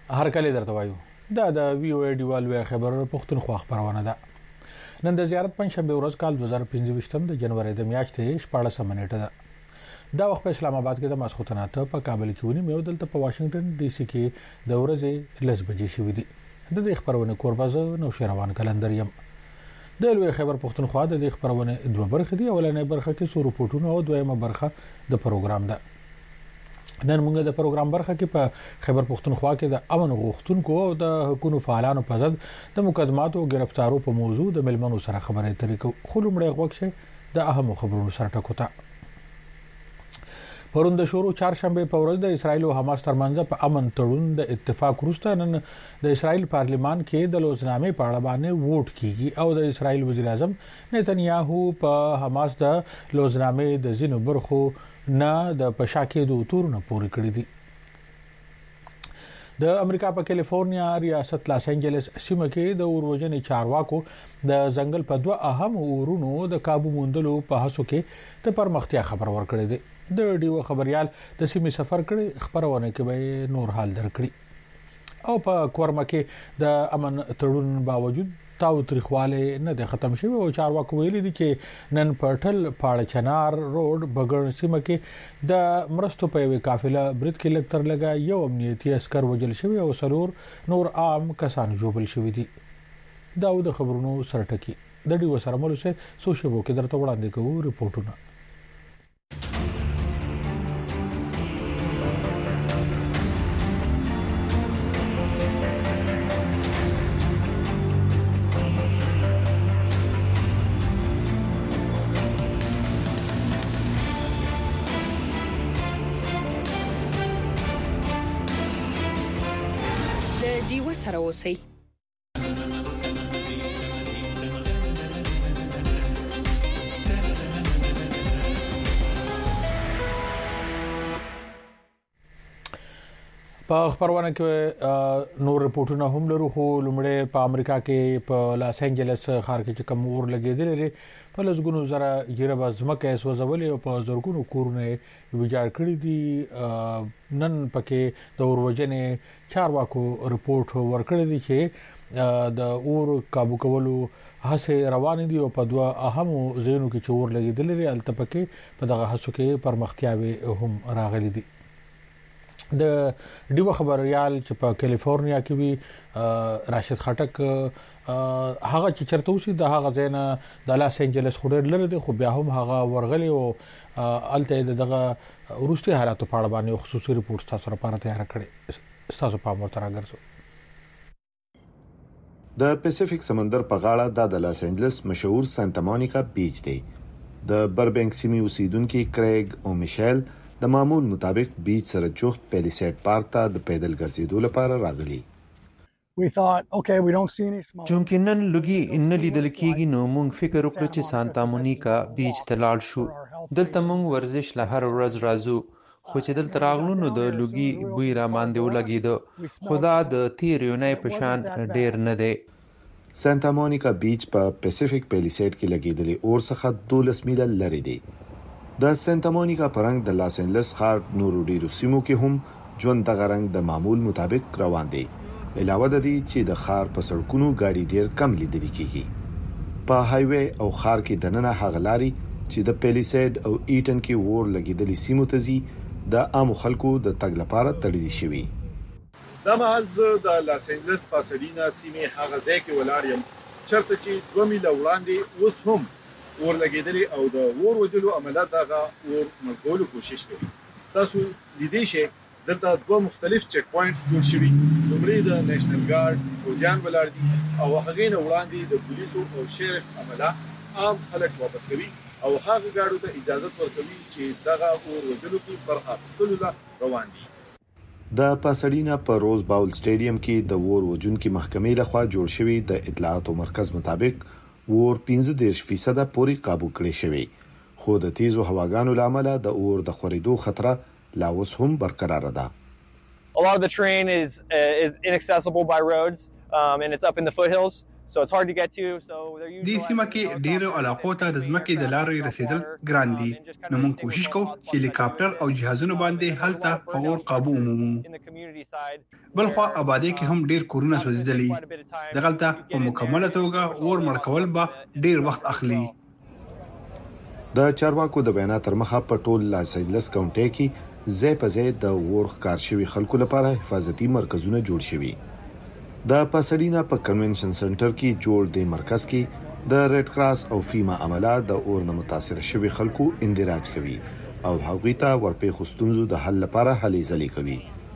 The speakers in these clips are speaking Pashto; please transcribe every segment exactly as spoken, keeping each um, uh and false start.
هر کله درته وایو دا د وی او ای ډیوال خبر پښتونخوا خبرونه ده. نن د زیارت پنځشنبه ورځ کال دوه زره پنځه د جنوري د میاشتې شپږم نیټه ده. دا وخت په اسلام آباد کې د ماسخوتنه ته په کابل کې ونی مې دلته په واشنگټن ډي سي کې د ورځې لس بجې شوې دي. د دې خبرونه کوربازه نو شروان کلندر یم. د لوی خبر پښتونخوا د دې خبرونه دوه برخې دي. اولنې برخه کې سو رپورټونه او دویمه برخه د پروګرام ده. نن موږ د پروګرام برخه کې په خبر پښتونخوا کې د امن غوښتونکو او د حکومت فعالانو په ضد د مقدماتو او گرفتارو په موضوع د ملمنو سره خبرې اترې کوو. خو لومړی غوښه د اهم خبرونو سره ټکوتا. پرون د شورو چهارشنبه په ورځ د اسرایل او حماس ترمنځ په امن تړون د اتفاق وروسته نن د اسرایل پارلیمان کې د لوزنامې په اړه باندې ووټ کیږي او د اسرایل وزیر اعظم نتنیاهو په حماس د لوزنامې د ځینو برخو نه د پښاکې د تورونه پورې کړی دي. د امریکا په کیلیفورنیا ریاست لاس انجلس سیمه کې د اوروجنې چارواکو د ځنګل په دوه اهم اورونو د کابو موندلو په هڅو کې ته پرمختیا خبر ورکړی دی. د ډیو خبريال د سیمې سفر کړي خبرونه کې به نور حال درکړي او په کورمه کې د امن تړون باوجود تاو تاریخواله نه د ختم شوی او چارواکو ویلي دي چې نن پټل پاړ چنار روډ بغړ سیمه کې د مرستو په یوه قافله برید کې لکتر لگا یو امنیتي عسكر وجل شوی او سلور نور عام کسان جوړل شوی دي. داود خبرونو سرټکی د ډیو سره ملو سه سوشبو کې درته وړاندې کوو ریپورتونه. دیو سره اوسئ. په خبرونه کې نور رپورټونه هم لرو. خو لومړی په امریکا کې په لاس انجلس ښار کې کوم اور لګیدل لري په لږونو زره جریبه ځمکه سوځولې او په زرګونو کورونه ویجاړ کړي دي. نن پکې د اوروجنې چارواکو رپورټ ورکړی دی چې د اور قابو کولو هڅه روان دي او په دوه اهم ځایونو کې چې اور لګیدل لري الته پکې په دغه هڅو کې پرمختیاوي هم راغلي دي. د ډیو خبريال چې په کیلیفورنیا کې وی راشد خټک هغه چې چرته وسی د هغه ځای د لاس انجلس خډر لره دي خو بیا هم هغه ورغلی او الته دغه ورستي حالاتو په اړه باندې خصوصي ریپورت تاسو لپاره تیار کړی. تاسو په امر تر راګرځو. د پیسفیک سمندر په غاړه د لاس انجلس مشهور سانتا مونیکا بیچ دی. د بربنک سیمې اوسیدونکو کریګ او میشل د معمول مطابق بیچ سره جوخت پیلیسیډ پارک ته د پیدل ګرځېدو لپاره راغلي. چونکې نن لږی ان لیدل کېږي نو موږ فکر وکړو چې سانتا مونیکا بیچ ته لاړ شو. دلته موږ ورزش له هر ورځ راځو خو چې دلته راغلو نو د لږی بوی را باندې ولګېد خو دا د تیر یونای په شان ډیر نه دی. سانتا مونیکا بیچ په پیسفیک پیلیسیډ کې لګېدلې اور څخه دولس میله لري دی. د سانتا مونیکا پرنګ د لاس انجلس ښار نورو ډیرو سیمو کې هم ژوند د غرنګ د معمول مطابق روان دی. علاوه د دې چې د ښار په سړکونو ګاډي ډیر کم لیدل کیږي. په های وی او ښار کې دننه هغلاري چې د پیلیسیډ او ایټن کې ور لګیدلې سیمو ته زی د عام خلکو د تګ لپاره تړلې شوی. دا مهال زه د لاس انجلس پاسډینا سیمه هغه ځای کې ولاړ یم چرته چې دوه میله وړاندې اوس هم اور لګیدلې او د اور وجلو عملیات دغه اور مګولو کوشش کوي. تاسو لیدئ چې دلته دوه مختلف چک پوینټس جوړ شوي. لومړی د نېشنل ګارد فوجان ولاړ دي او هغه نه وړاندې د پولیسو او شریف عمله عام خلک واپس کوي او هغه ګاډو ته اجازه ورکوي چې دغه اور وجلو کې برخه اخیستل روان دي. د پاسډینا په روز باول سټیډیم کې د اور وجونکو محکمې لخوا جوړ شوی د اطلاعاتو مرکز مطابق اور پنځه فیصد پورې قابو کړی شوی خو د تیزو هواګانو لامل د اور د خورېدو خطر لا اوس هم برقرار ده. A lot of the terrain is uh, is inaccessible by roads um, and it's up in the foothills دې سیمه کې ډیرو علاقو ته د ځمکې د لارې رسیدل ګران دي نو موږ کوشش کوو چې هلیکاپټر او جهازونو باندې هلته په اور قابو ومومو. بلخوا آبادی کې هم ډیر کورونه سوځېدلي دغلته په مکمله توګه اور مړ کول به ډیر وخت اخلي. د چارواکو د بیانات تر مخه په ټول لاس انجلس کاونټي کې زې په زې د اور ښکار شوی خلکو لپاره حفاظتي مرکزونه جوړ شوي. د پاساډینا په کنونشن سنټر کې جوړ دی مرکز کې د ریډ کراس او فیما عمله د اور نه متاثر شوی خلکو اندراج کوي او هغوی ته ورپې خستونزو د حل لپاره هلې ځلې کوي.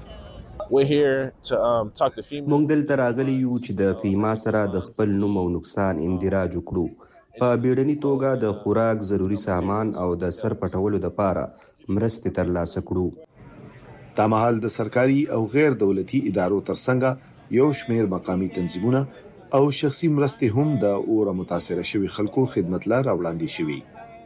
موږ دلته راغلي یو چې د فیما سره د خپل نوم او نقصان اندراج وکړو. په بیړني توګه د خوراک ضروری سامان او د سر پټولو لپاره مرستې ترلاسه کړو. دا مهال د سرکاري او غیر دولتي ادارو ترڅنګ یو شمیر مقامی تنظیمونه او شخصي مرستې هم د اور متاثر شوی خلکو خدمت لپاره وړاندې شوي.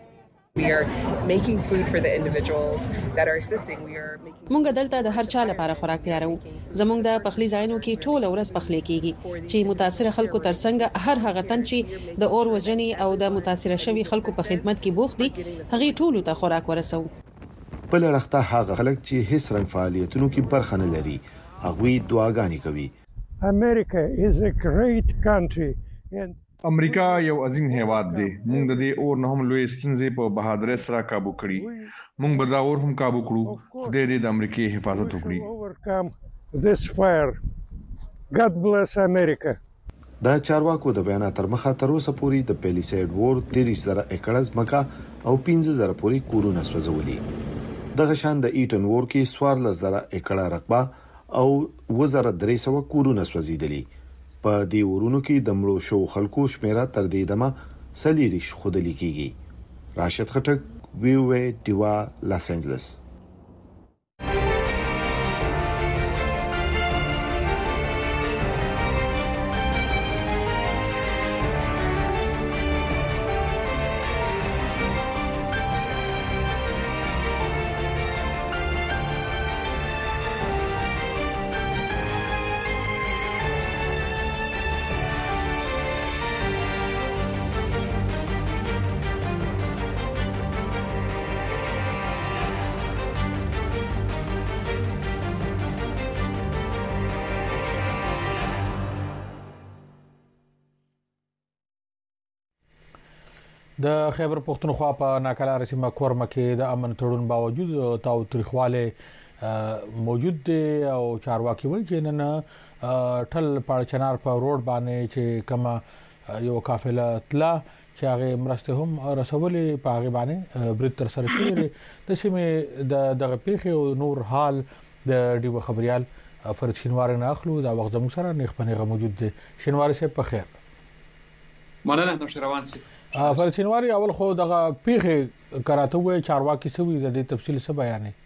مونږ دلته د هر چا لپاره خوراک تیارو. زموږ د پخلي ځایونو کې ټول ورځ پخلی کیږي چې متاثر خلکو ترڅنګ هر هغه تن چې د اور وژنې او د متاثر شوی خلکو په خدمت کې بوخت دي هغه ټول ته خوراک ورسو. په لړخته هغه خلک چې هیڅ رنګ فعالیتونو کې برخه نه لري هغوی دعاګانې کوي. America is a great country and امریکا یو عظیم هیواد دی. موږ د دې اور نه هم لوی ستونزې په بهادرۍ سره کابو کړی. موږ به دا اور هم کابو کړو. خدای دې د امریکای حفاظت وکړي. This fire. God bless America. دا چارواکو د بیانات تر مخه تر اوسه پورې د پیلیسایډ وور دېرش زره ایکړ ځمکه او پنځه زره پورې کورونه سوځولي. دغه شان د ایټن وور کې څوارلس زره ایکړه رقبه او وزره درې سوه کورونه سوځېدلي. په دې ورونو کې د مړو شو خلکو شمیره تر دې دمه سلیریش خودلی کیږي. راشد خټک وی او ای ډیوا لاس انجلس. د خیبر پختونخوا په ناکلار سیمه کورمه کې د امن تړون باوجود تاوتریخواله موجود دی او چارواکي وایي چې نن ټل پاړچنار په روډ باندې چې کما یو قافله تلا چې هغه مرسته هم رسولې په هغه باندې برید تر سره شوی د سیمه د دغه پیښې او نور حال د ډیو خبريال فرد شینوار نه اخلو دا وخت زموږ سره نه خپنه موجود دی. شینوار سه په خیر. مننه نو شروان سي. فرد شینواری اول خو دغه پیښه کراته وای چارواکي سوي د دې تفصیل څه بیانې.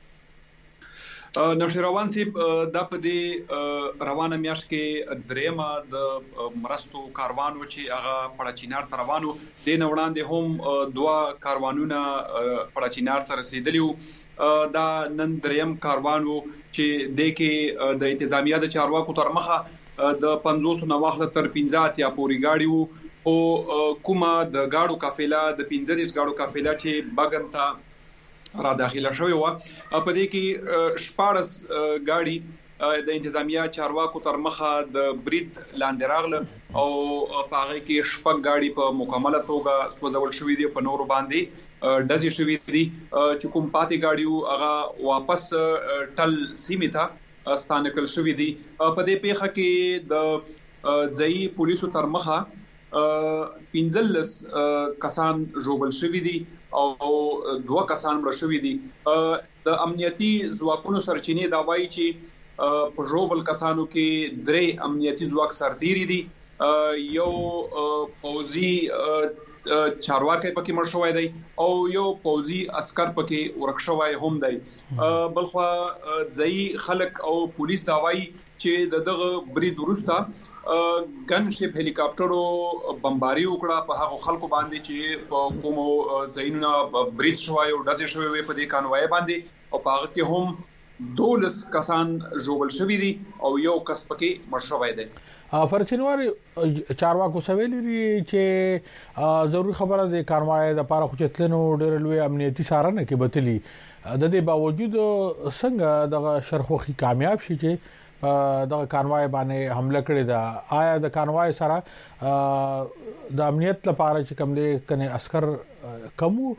نو شروان سي د په دې روانه میاشت کې درېما د مرستو کاروانو چې هغه پړچینار ته روانو د نوړاندې هم دوا کاروانونه پړچینار ته رسیدلی دا نن درېم کاروانو چې د کې د انتظامیه د چارواکو تر مخه د پنځوس نو واخله تر پنځه یا پوری گاډي وو او کومه د گاډو قافله د پنځه دیش گاډو قافله چې بغن ته را داخله شوی و په دې کې شپارس گاډي د انتظامیه چارواکو تر مخه د برید لاندې راغله او په هغه کې شپږ گاډي په مکمله توګه سوځول شوې دي په نورو باندې دزي شوې دي چې کوم پاتې گاډي هغه واپس ټل سیمه ته ستانکل شوې دي. په دې پیښه کې د ځای پولیسو تر مخه پنځلس کسان ژوبل شوی دي او دوه کسان مړ شوی دي. د امنیتي ځواکونو سرچینې دا وایي چې په ژوبل کسانو کې درې امنیتي ځواک سرتیري دي یو پوزي چارواکي پکې مړ شوی دی او یو پوزي عسكر پکې ورک شوی هم دی. بلخوا ځای خلک او پولیس دا وایي چې دغه برید وروسته ګن شپ هلیکاپټرو بمباري وکړه په هغه خلکو باندې چې په کومو ځایونو برید شوی او دزې شوی په دې کانوای باندې او په هغه کې هم دولس کسان ژوبل شوی دي او یو کس پکې مړ شوی دی. فرچینوار چارواکو سویل لري چې ضروري خبره د کاروای د لپاره خو چتلنو ډېر لوی امنیتي سارنه کې بتلی د دې باوجود څنګه د شرخوخي کامیاب شي چې دغه کاروای باندې حمله کړې ده آیا د کاروای سره د امنیت لپاره چې کوم دي کنه عسكر کمو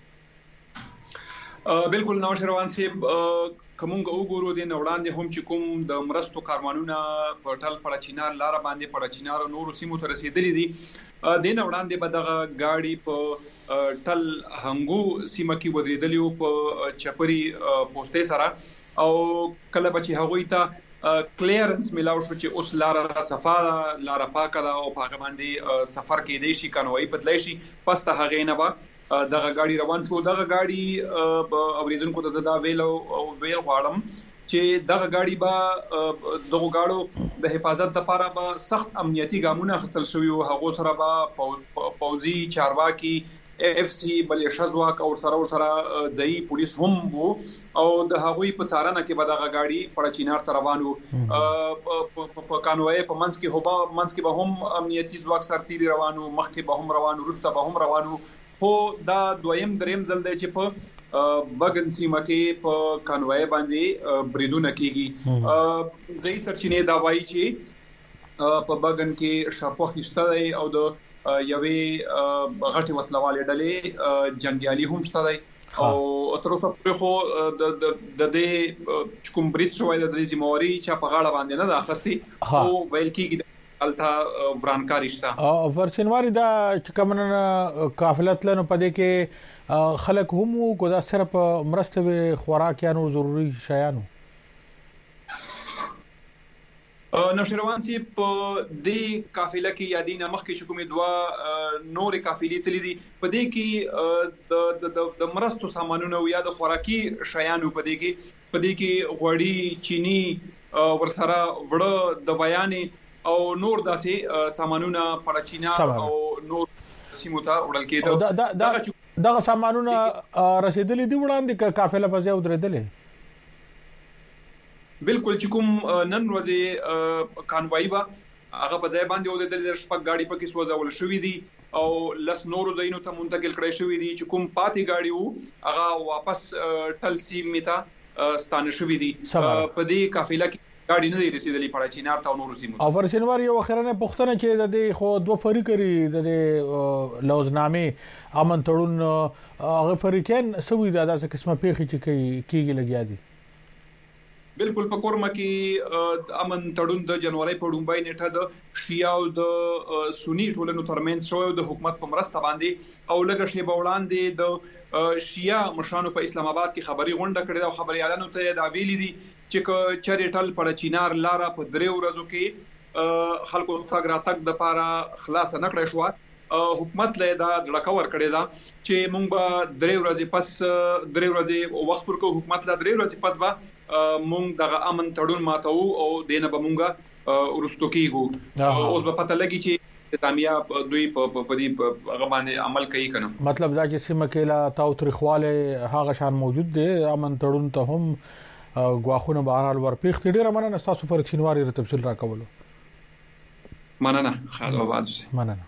بالکل نو شروان سی کومګه وګورو د نوړاندې هم چې کوم د مرستو کاروانونه په ټل پړه چینار لار باندې پړه چینار نور سیمو ته رسیدلې دي د نوړاندې بدغه گاډي په ټل هنګو سیمه کې ودرېدلې په چپري پوسټه سره او کله بچي هغوی ته کلیرنس ملاو شو چې اوس لار صفا لار پاکه ده او پاکه باندې سفر کې دی شي کانوي بدلای شي پس ته هغه نه به دغه گاډي روان شو دغه گاډي اوریدونکو ته زدا ویل او ویل غواړم چې دغه گاډي با دغه گاډو د حفاظت لپاره به سخت امنیتي ګامونه اخیستل شوی او هغه سره به پوزي چارواکي اف سی بلې شزواک او سره سره ځای پولیس هم وو او د هغوی په څارنه کې به دغه گاډي پړه چینار ته روانو په کانوي په منځ کې هوبا منځ کې به هم امنیتي ځواک سرتيري روانو مخکې به هم روانو وروسته به هم روانو خو دا دویم دریم ځل دی چې په بغن سیمه کې په کانوي باندې بریدونه کیږي ځای سرچینې دا وایي چې په بغن کې شرفوخ استای او د یوې غټي وسلوالې ډلې جنگیالي هم شته او تر اوسه پورې خو د د دې کوم بریټ شوی د دې زموري چې په غاړه باندې نه د اخستي او ویل کېږي الته ورانکاری شته او ورچنواري دا چې کومه قافلت لنو پدې کې خلک هم کو دا صرف مرسته خوراک یا نور ضروري شیانو نو شروان سی په دې قافله کې یادینه مخکې چې کومې دوا نورې قافلې تلې دي په دې کې د د مرستو سامانونو یا د خوراکي شیانو په دې کې په دې کې غوړي چینی ورسره وړه د بیانې او نور داسې سامانونه پړچینا او نور سیمو ته وړل کېده دغه سامانونه رسیدلې دي وړاندې قافله په ځای ودرېدلې بالکل چې کوم نن ورځې کانوای وا هغه په ځای باندې ودرېدل د شپږ گاډي پکې سوځول شوې دي او لس نورو ځایونو ته منتقل کړي شوې دي چې کوم پاتې گاډي وو هغه واپس ټل سیمه ته ستانه شوې دي په دې قافله کې گاډي نه رسیدلې پړه چینار ته نورو سیمو او ورشنوار یو خیرنه پښتنه چې د دې خو دوه فریق لري د لوزنامه امن تړون هغه فریقین سوي د داسې قسمه پیخي چې کیږي لګیا دي بالکل په کورما کې امن تړون د جنوري په ډومبای نیټه د شیعه او د سنی ټولنو ترمنځ شوی د حکومت په مرسته باندې او لږ شی بولاندې د شیعه مشانو په اسلام آباد کې خبري غونډه کړې او خبري اعلان ته دا ویلي دي چې چریټل پړ چینار لاره په درې ورځو کې خلکو څنګه راتګ د لپاره خلاص نه کړی شو حکومت له دا ډړکور کړی دا چې مونږ به درې ورځې پس درې ورځې وخت ورکو حکومت لا درې ورځې پس به مونږ دغه امن تړون ماتو او دینه به مونږه ورستو کیږو اوس به پته لګی چې نظامیه دوی په دې هغه باندې عمل کوي کنه مطلب دا چې سیمه کې لا تاوتریخواله هغه شان موجود دی امن تړون ته هم غواخونه بهرال ورپیخت ډیره مننه تاسو پر چینواري تفصیل راکولو مننه خالو آباد مننه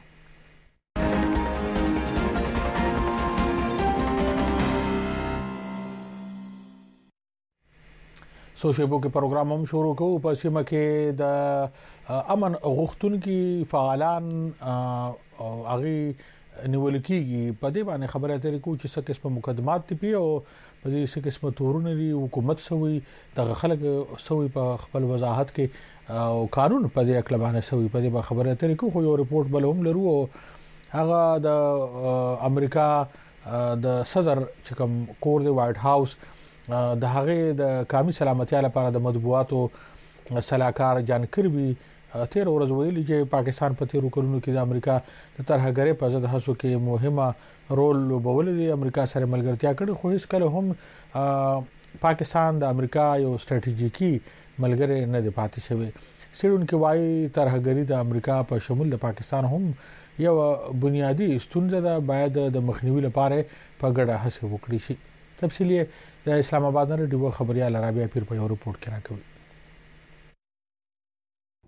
سوشيبو کې پروګرام هم شروع کوو په سیمه کې د امن غوښتونکو فعالان او هغه نیول کېږي په دې باندې خبره اترې کو چې څه قسمه مقدمات دي او په دې څه قسمه تورونه لري حکومت سوي د خلک سوي په خپل وضاحت کې او قانون په دې اکل باندې سوي په دې خبره اترې کو خو یو ریپورت بل هم لرو هغه د امریکا د صدر چې کوم کور دی وایټ هاوس د هغه د قومي سلامتیا لپاره د مطبوعاتو صلاحکار جان کربي تیر ورځ ویلي چې پاکستان په تیرو کلونو کې د امریکا د ترهګرۍ په ضد هڅو کې مهمه رول لوبول دي امریکا سره ملګرتیا کړې خو هیڅ کله هم پاکستان د امریکا یو ستراتیژیکي ملګری نه دی پاتې شوی سړون کې وايي ترهګرۍ د امریکا په شمول د پاکستان هم یو بنیادی ستونزه ده باید د مخنیوي لپاره په ګډه هڅه وکړي شي تفصیلی د اسلام آباد نه ډیو خبريال رابعه پیر په یو رپورت کې راکوي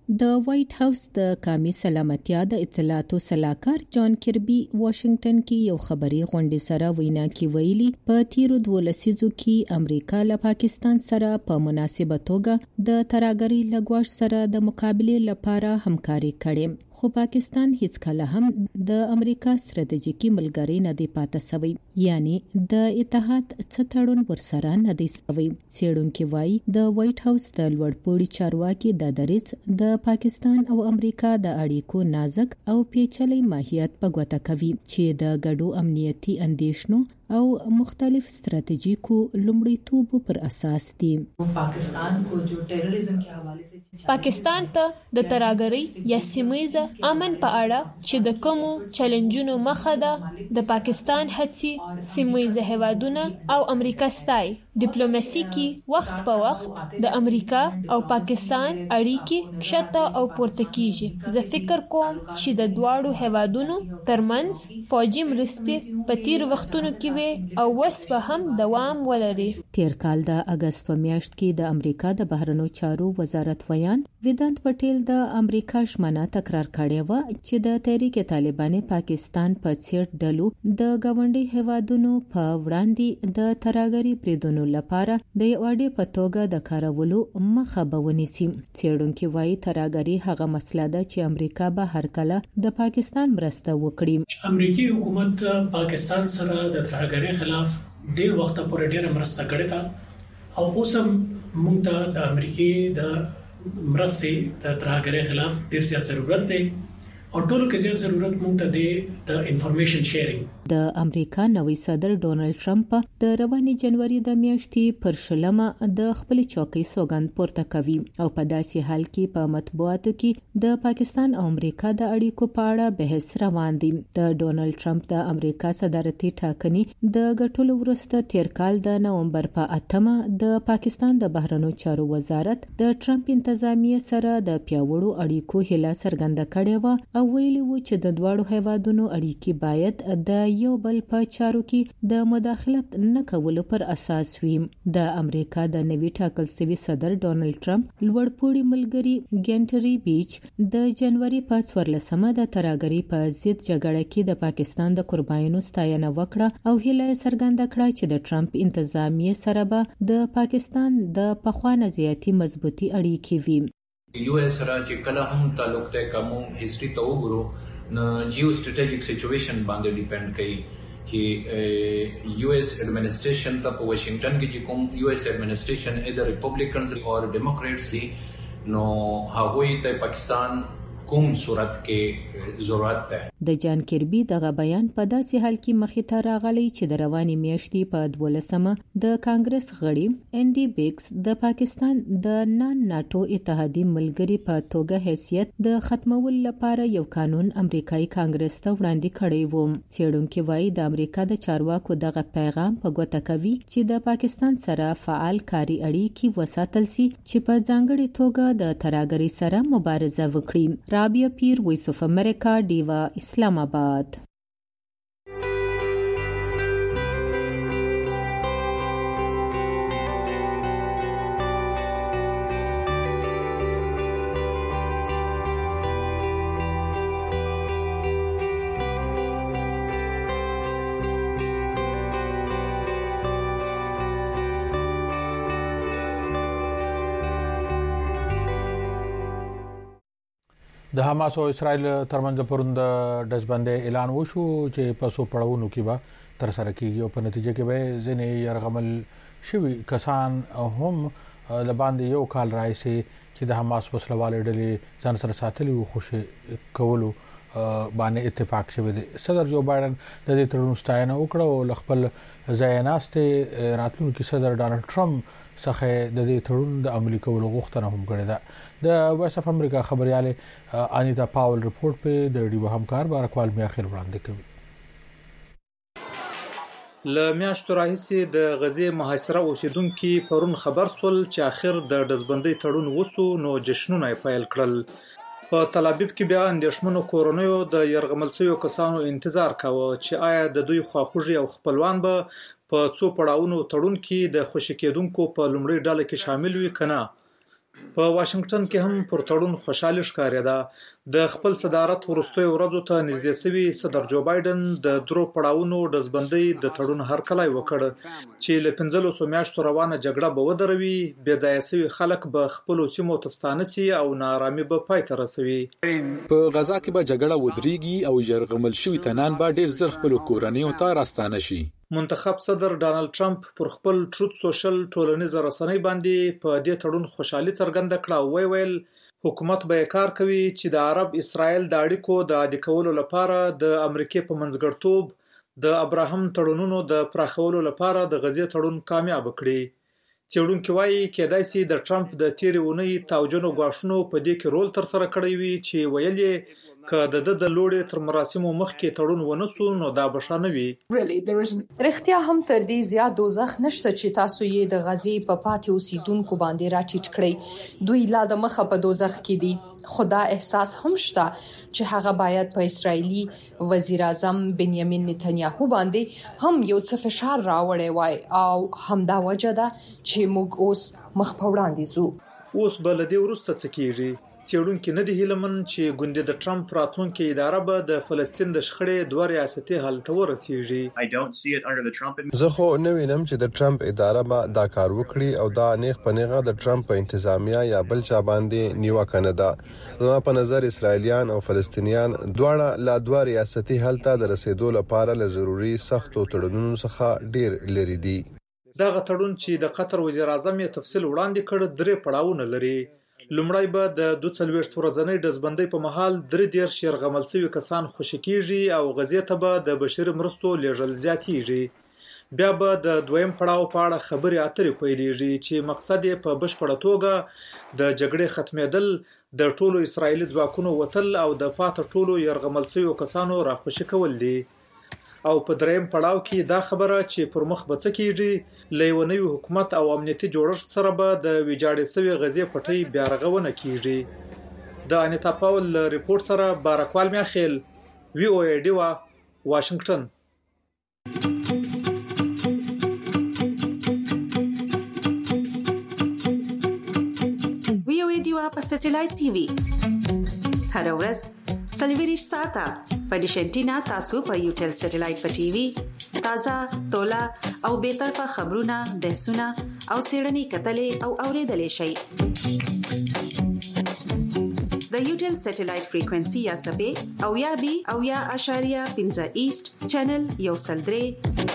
د وایټ هاوس د قومي سلامتیا د اطلاعاتو سلاکار جان کربي واشنگټن کې یو خبري غونډې سره وینا کې ویلي په تیرو دوه لسیزو کې امریکا له پاکستان سره په مناسبه توګه د ترهګرۍ لګواش سره د مقابله لپاره همکاري کړې، خو پاکستان هیڅ کله هم د امریکا ستراتیژیکي ملګری نه دی پاتې شوی، یعنی د اتحاد څه تړون ورسره نه دی شوی. څېړونکي وایي د وایټ هاوس د لوړپوړي چارواکي د دریځ د پاکستان او امریکا د اړیکو نازک او پیچلي ماهیت په ګوته کوي چې د ګډو امنیتي اندیشنو او مختلف ستراتیژیکو لومړیتوبو پر اساس دي. پاکستان کو جو ټیرریزم کے حوالے سے پاکستان ته د ترهګرۍ یا سیمه‌ییزه امن په اړه چې د کومو چیلنجونو مخه ده د پاکستان هڅې سیمه‌ییزه هیوادونه او امریکا ستای ډیپلوماسي کې وخت په وخت د امریکا او پاکستان اړیکې کښته او پورته کیږي. زه فکر کوم چې د دواړو هیوادونو ترمنځ فوجي مرستې په تیر وختونو کې او وس به هم دوام ولري. تیر کال د اگست په میاشت کې د امریکا د بهرنیو چارو وزارت ویان ویدانت پټیل د امریکا شمنه تکرار کړی و چې د تحریک طالبان پاکستان په څیر ډلو د گاونډي هیوادونو په وړاندې د ترهګرۍ بریدونو لپاره د یو اړې په توګه د کارولو مخه به ونیسي. څېړونکي وایي ترهګرۍ هغه مسله ده چې امریکا به هر کله د پاکستان مرسته وکړي. امریکایي حکومت پاکستان سره د ترهګرۍ خلاف ډیر وخت پورې ډیره مرسته کړې ده او اوس هم موږ ته د امریکای د مرستې د ترهګرۍ خلاف ډیر زیات ضرورت دی او ټولو کې زیات ضرورت موږ ته دی د انفارمیشن شیرینګ. د امریکا نوی صدر ډونالد ټرمپ د رواني جنوري د میاشتې پر شلمه د خپل چوکۍ سوګند پورته کوي او په داسې حال کې په مطبوعاتو کې د پاکستان او امریکا د اړیکو په اړه بحث روان دی. د ډونالد ټرمپ د امریکا صدارتي ټاکنې د ګټلو وروسته تیر کال د نومبر په اتمه د پاکستان د بهرنیو چارو وزارت د ټرمپ انتظامیه سره د پیاوړو اړیکو هیله څرګنده کړې و او ویلي و چې د دواړو هیوادونو اړیکې باید د یو بل په چارو کې د مداخلت نه کولو پر اساس وي. د امریکا د نوي ټاکل شوي صدر ډونالد ټرمپ لوړپوړي ملګری ګینټری بیچ د جنوري په څوارلسمه د ترهګرۍ په ضد جګړه کې د پاکستان د قربانیو ستاینه وکړه او هیله یې څرګنده کړه چې د ټرمپ انتظامیه سره به د پاکستان د پخوانه زیاتې مضبوطي اړیکې وي. یو اس سره چې کله هم تعلق ته کوم هیستوري ته وګورو نو جیو سټریټیجیک سچويشن باندې ډیپند کوي چې یو اس ایڈمنسټریشن ته په واشنگټن کې چې کوم یو اس ایڈمنسټریشن ایدر ریپبلیکنز او ډیموکریټس دي نو هغوی ته پاکستان کوم صورت کې ضرورت ده. د جان کربي دغه بیان په داسې حال کې مخې ته راغلی چې د رواني میاشتې په دولسمه د کانګرس غړي انډي بیکس د پاکستان د نان ناتو اتحادي ملګری په توګه حیثیت د ختمولو لپاره یو قانون امریکایي کانګرس ته وړاندې کړی و. څېړونکي وایي د امریکا د چارواکو دغه پیغام په ګوته کوي چې د پاکستان سره فعال کاري اړیکې وساتل سي چې په ځانګړي توګه د ترهګرۍ سره مبارزه وکړي. رابعه پیر، وایس اف امریکا، ډیوا، اسلام آباد. د حماس او اسرائیل ترمنځ پروند دزبندۍ اعلان وشو چې په سو پړاوونو کې به تر سره کیږي او په نتیجه کې به ځینې يرغمل شوي کسان هم د باندې یو کال راځي چې د حماس وسلواله ډلې ځان سره ساتلي او خوشي کولو باندې اتفاق شوی دی. صدر جو بایدن د دې تړون ستاینه وکړه او خپل ځایناسته راتلونکي صدر ډانلډ ټرمپ څخه د دې تړون د عملي کولو غوښتنه هم کړې ده. د وایس اف امریکا خبرياله انیتا پاول رپورت په د ډیو همکار بارکوال میاخیل وړاندې کوي. ل میاشتو راهیسې د غزې محاصره اوسیدونکو پرون خبر سول چې اخر د دزبندۍ تړون وسو نو جشنونه پیل کړل. په تل ابیب کې بیا اندیشمنو کورونیو د يرغمل شویو کسانو انتظار کاوه چې آیا د دوی خواخوږي او خپلوان به په څو پړاوونو تړون کې د خوشی کېدونکو په لومړۍ ډله کې شامل وي کنه. په واشنگټن کې هم پر تړون خوشاله ښکارېده. د خپل صدارت وروستیو ورځو ته نږدې شوی صدر جو بایدن د درو پړاوونو ډزبندۍ د تړون هرکلی وکړ چې له پنځلسو میاشتو روانه جګړه به ودروي، بې ځایه شوي خلک به خپلو سیمو ته ستانه شي او ناارامي به پای ته رسوي. په غزا کې به جګړه ودرېږي او یرغمل شوي تنان به ډېر زر خپلو کورنیو ته راستانه شي. منتخب صدر ډانلډ ټرمپ پر خپل ټروت سوشل ټولنیز رسنۍ باندې په دې تړون خوشحالي څرګنده کړه او ویل حکومت به کار کوي چې د عرب اسرائیل د اړیکو د عادي کولو لپاره د امریکای په منځګړتوب د ابراهیم تړونونو د پراخولو لپاره د غزې تړون کامیاب کړي. څېړونکي وایي کېدای شي د ټرمپ د تیرې اونۍ تاوجنو غواښونو په دې کې رول ترسره کړی وي چې ویل یې که د د لوړې تر مراسمو مخکې تړون ونسو نو دا به ښه نه وي. رښتیا هم تر دې زیات دوزخ نشته چې تاسو یې د غزې په پاتې اوسیدونکو باندې راټیټ کړئ. دوی لا د مخه په دوزخ کې دي، خو دا احساس هم شته چې هغه باید په اسرایلی وزیر اعظم بنیامین نتنیاهو باندې هم یو څه فشار راوړی وای او همدا وجه ده چې موږ اوس مخ په وړاندې ځو. اوس به له دې وروسته څه کیږي؟ څېړونکي نه دي هیلمن چې ګوندې د ټرمپ راتلونکې اداره به د فلسطین د شخړې دوه ریاستي حل ته ورسیږي. زه خو نه وینم چې د ټرمپ اداره به دا کار وکړي او دا نیغ په نیغه د ټرمپ په انتظامیه یا بل چا باندې نیوکه نه ده. زما په نظر اسرایلیان او فلسطینیان دواړه لا دوه ریاستي حل ته د رسیدو لپاره له ضروري سختو تړونونو څخه ډیر لري دي. دغه تړون چې د قطر وزیر اعظم یې تفصیل وړاندې کړ درې پړاوونه لري. لومړی به د دوه څلوېښت ورځنۍ ډزبندۍ په مهال درې دېرش یرغمل شوي کسان خوشي کیږي او غزې ته به د بشري مرستو لیږل زیاتیږي. بیا به د دویم پړاو په اړه خبرې اترې پیلېږي چې مقصد یې په بشپړه توګه د جګړې ختمېدل، د ټولو اسرایلي ځواکونو وتل او د پاتې ټولو یرغمل شویو کسانو راخوشي کول دي. او په دریم پړاو کې دا خبره چې پر مخ به څه کیږي، له یو نوي حکومت او امنیتي جوړښت سره به د ویجاړې شوې غزې پټۍ بیا رغونه کیږي. د انیتا پاول ریپورت سره بارکوال میاخیل، وی او ای ډیوا، واشنگټن. وی او ای ډیوا په سټلایټ ټي وي هر ورځ سلویریش ساته په ډیشنټینا تاسو په یوټل سټلایټ په ټي وي تازه تولا او به طرفه خبرونه، بحثونه او سیړنی کتلې او اوریدلې شي. د یوټل سټلایټ فریکوئنسي یا سبې او یا بي او یا اشاریه پنځه ایست چینل یو سلدري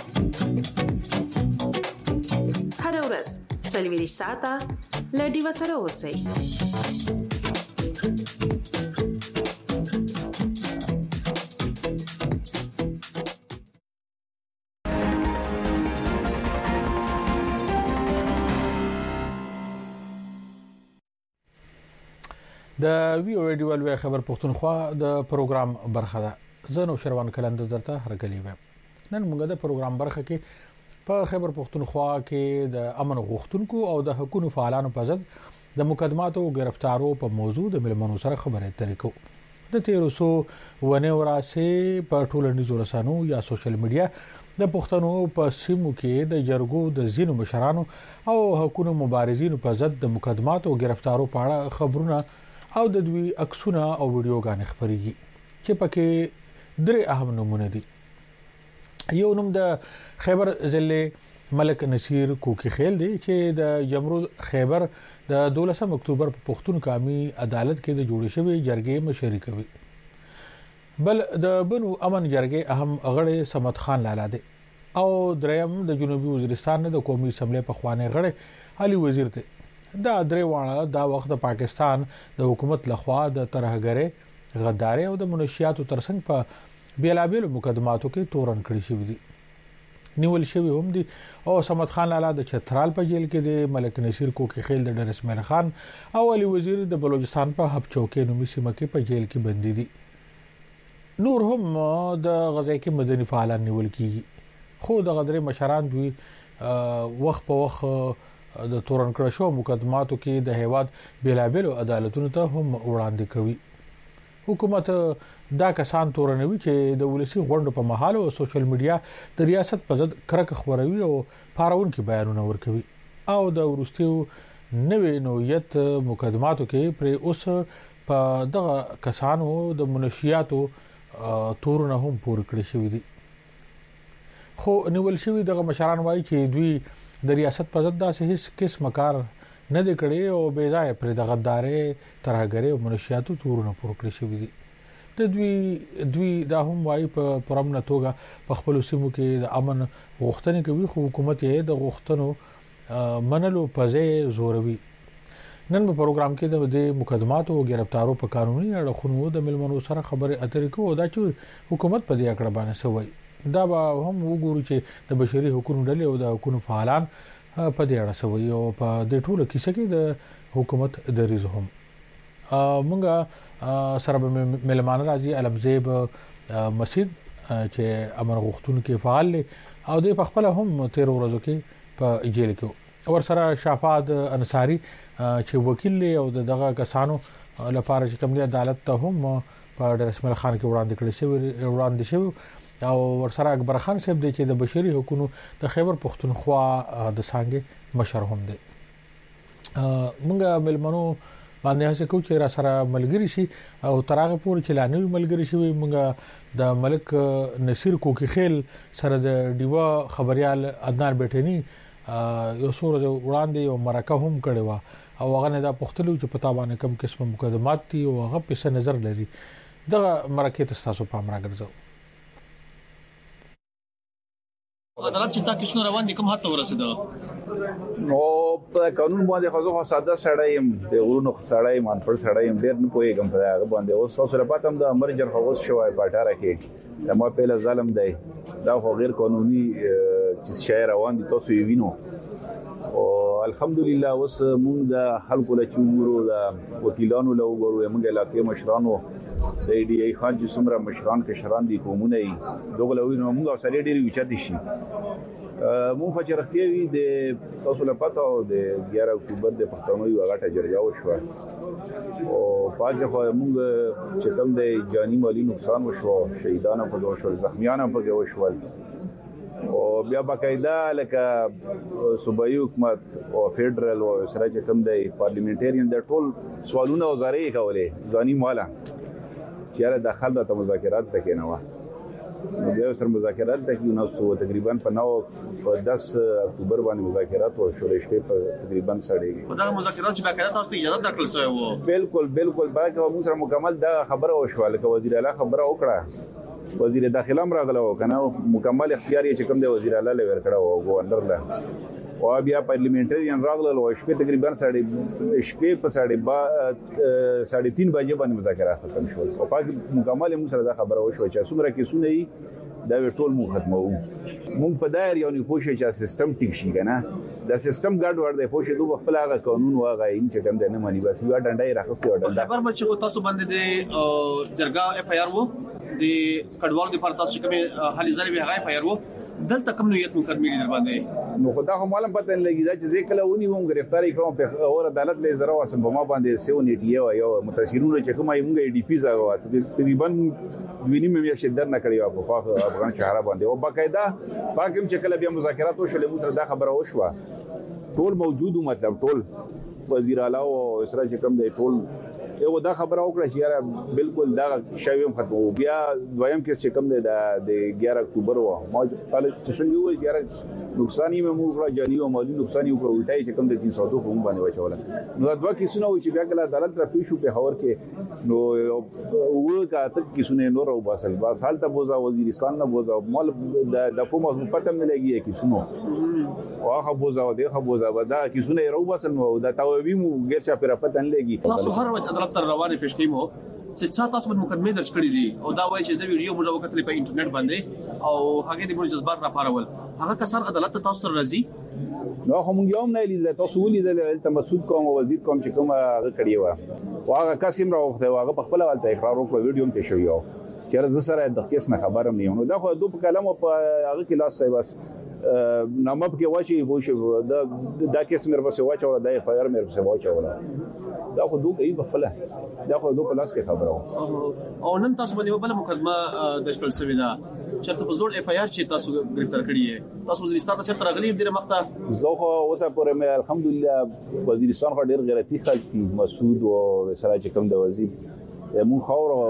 هر ورځ سلویریش ساته لډي وسره اوسئ. د وی او ډیوال وی خبر پښتونخوا د پروګرام برخه ده. زه نو شروان کلند درته هرکلی وم. نن موږ د پروګرام برخه کې په خبر پښتونخوا کې د امن غوښتونکو او د حقوقو فعالانو په ضد د مقدماتو گرفتارو په موضوع د ملمنو سره خبرې اترې کوو. د تیروسو ونه وراسه په ټولنیزو رسنیو یا سوشل میډیا د پښتنو په سیمو کې د جرګو د زینو مشرانو او حقوقو مبارزینو په ضد د مقدماتو گرفتارو په اړه خبرونه او د دوی عکسونه او ویډیوګانې خبريږي چې پکې درې اهم نمونه دي. یو نوم د خیبر ضلع ملک نصیر کوکی خیل دی چې د جمرود خیبر د دولسم اکتوبر په پښتون قومي عدالت کې د جوړ شوی جرګې مشري کوي. بل د بنو امن جرګې اهم غړی سمت خان لالا دی او دریم د جنوبي وزیرستان د قومي اسمبلی په خوانې غړی علي وزیر دی. دا درې وانه دا وخت د پاکستان د حکومت لخوا د ترهګرۍ، غداري او د منشیاتو ترڅنګ په بیلابیلو مقدماتو کې تورن کړی شوی دي. نیول شوی هم دي او سمت خان لالا د چترال په جیل کې د ملک نصیر کوکی خیل د ډر اسماعیل خان او علي وزیر د بلوچستان په حب چوکې نومي سیمه کې په جیل کې بندي دي. نور هم د غزا کې مدني فعالان نیول کیږي، خو د غدري مشران دوی وخت په وخت د تورن کړه شو مقدماتو کې د هیواد بیلابیلو عدالتونو ته هم وړاندې کوي. حکومت دا کسان تورنوي چې د ولسی غونډو په محل او سوشل میډیا د ریاست په ضد کرک خوروي او پاراون کې بیانونه ورکوي او د ورستیو نوې نوعیت مقدماتو کې پر اوس په دغه کسانو د منشیاتو تورونه هم پور کړی شوی دي خو نیول شوی دغه مشران وایي چې دوی د ریاست په ضد داسې هیڅ قسم کار نه دی کړی او بې ځای پر د غدارې ترهګرۍ او منشیاتو تورونه پور کړی شوی دي د دوی دوی دا هم وایي په پرمنه توګه په خپل سیمو کې د امن غوښتنې کوي خو حکومت یې د غوښتنو منلو په ځای زوروي نن په پروګرام کې د مقدماتو او گرفتارو په قانوني اړخونو د ملمنو سره خبرې اترې کوو دا چې حکومت په دې اړه باندې سوي دا به هم وګورو چې د بشري حقوقو ډلې او د حقوقو فعالان په دې اړه سوي او په دې ټولو کیسه کې د حکومت د ریز هم مونږه سره به ملمان راځي علمزیب مسجد چې امر غوښتون کې فعال او د خپل هم تیر ورځو کې په جیل کې اور سره شافعت انصاری چې وکیل او دغه کسانو لپاره چې کوم د عدالت ته هم په رسمل خان کې وړاندې کړی شوی وړاندې شوی او ورسره اکبر خان صاحب دی چې د بشري حقوقو د خیبر پختونخوا د څنګه مشر هم دی مونږه ملمنو باندې هڅه کوو چې را سره ملګری شي او ترغه پور چې لانوي ملګری شي مونږه د ملک نصیر کوکی خیل سره د دیوا خبريال عدنان بیٹنی یو سور د وړاندې او مرکه هم کړي وا او هغه نه دا پختلو چې پتا باندې کم قسم مقدمات دي او هغه په نظر لري دغه مرکه تاسو په امر راګرځو عدالت چې تا کښنه روان دي کوم هاته ورسېده نو په قانون باندې خو زه ساده سړایم د غرونو سړایم ان پر سړایم ډیر نه پوهیږم په هغه باندې اوس تاسو لپاره هم د امرجن خوښ شوی پټاره کې د ما په ظالم دی دا خو غیر قانوني چې شای روان دي تاسو یې وینو او الحمدلله اوس موږ د خلکو له چوغورو د وکیلانو له وګورو موږ علاقې مشرانو د ډي ای خان چې څومره مشران کې شران دي کومونه یې دوغه لوي نو موږ سره ډېری وچت شي مونږ فچ رختیوي د تاسو له پاتو د یازده اکتوبر د پښتنو یو غټه جرګه وشو او پاجه خو موږ چې کوم د جاني مالی نقصان وشو شهیدانو په دوه شو زخمیانو په وشول او بیا باقاعده لکه صوبایي حکومت او فدرال او سره چې کوم د پارلیمنټریان د ټول سوالونه وزاري کولې ځاني مالا چې د خلک د مذاکرات تکې نه و نو بیا سره مذاکرات تکې نو سو تقریبا په نو په دس اکتوبر باندې مذاکرات او شورش په تقریبا سړېږي په دا مذاکرات چې باقاعده تاسو ته اجازه درکړل شوی وو بالکل بالکل باقاعده موږ سره مکمل دا خبره وشوه لکه وزیر اعلی خبره وکړه وزیر داخله هم راغله کنه مکمل اختیار یې چې کوم دی وزیر اعلی لور کړه او گورنر له او بیا پارلیمنټریان راغله او شپه تقریبا ساړي شپه په ساړي با ساړي تین بجې باندې مذاکرات ختم شول او پاک مکمل موږ سره دا خبره وشوه چې څومره کې سونه دا ټول مو ختمو مونږ په دایر یو نه پوښی چې سیستم ټیک شي کنه دا سیستم ګډ ور دی پوښی دوه خپل هغه قانون واغی چې کوم د نه مانی بس یو ډنډای راخصي او ډنډا خبر مچ کو تاسو باندې د جرګه اف ای آر وو د کډوال د پرتاس چې کوم حالي زری به هغه اف ای آر وو دلته کوم نویت مقدمه در باندې نو خدا هم معلوم پته لګی دا چې ځکه لونی ووم گرفتاری کوم په اور عدالت له زرا واسم په ما باندې سیو نیټ یو یو متاثرونو چې کومه موږ ای ډی پی زاغو تقریبا ویني مې یو شدت نه کړی په افغان شهر باندې او باقاعده پاکم چې کله بیا مذاکرات وشول موږ دا خبره وشوه ټول موجود مطلب ټول وزیر اعلی او اسرا چې کوم دی ټول یو دا خبره وکړه چې یاره بالکل دا شاویم ختمو بیا دویم کې چې کوم دی د یازده اکتوبر و ما قال چې څنګه وایي یاره نقصانی مې موږ را جاني او مالی نقصانی وکړو الټای چې کوم د تین سو دوه هم باندې وچول نو دا دوه کیسونه و چې بیا کله عدالت را پیښو په خبر کې نو وو کا تک کیسونه نور او باسل با سال ته بوزا وزیرستان نه بوزا مال د فوم پته مې لګي کیسونو واخه بوزا و دغه بوزا ودا کیسونه رو باسل نو دا تاوی مو ګر چا پر پته نه لګي تاسو هر وخت عدالت تر روانه پېښ کیمو چې چا تاسو باندې مقدمه درج کړې دي او دا وایي چې د ویډیو موږ وکړلې په انټرنیټ باندې او هغه د موږ جذبات را پارول هغه کسان عدالت ته تاسو راځي نو هم یوم نه لیدل تاسو ولیدل ته مسعود کوم وزیر کوم چې کوم هغه کړی و او هغه کسیم راوخته هغه په خپل حالت اقرار وکړ ویډیو ته شو یو چې زه سره د کیس نه خبرم نه نو دا خو دوه کلمو په هغه کې لاس ځای بس نامه کې واچي وو شو دا دا کیس مې ورپسې واچو دا فایر مې ورپسې واچو دا خو دوه ای بخله دا خو دوه پلاس کې خبره او نن تاسو باندې بل مقدمه د شپل سوي دا چرته په زوړ اف آی آر چې تاسو گرفتار کړی یې تاسو وزیرستان ته چرته راغلی ډیره مخته زه خو اوسه پورې مې الحمدلله وزیرستان خو ډیر غیرتي خلک دي مسعود او سراج کوم د وزیر مون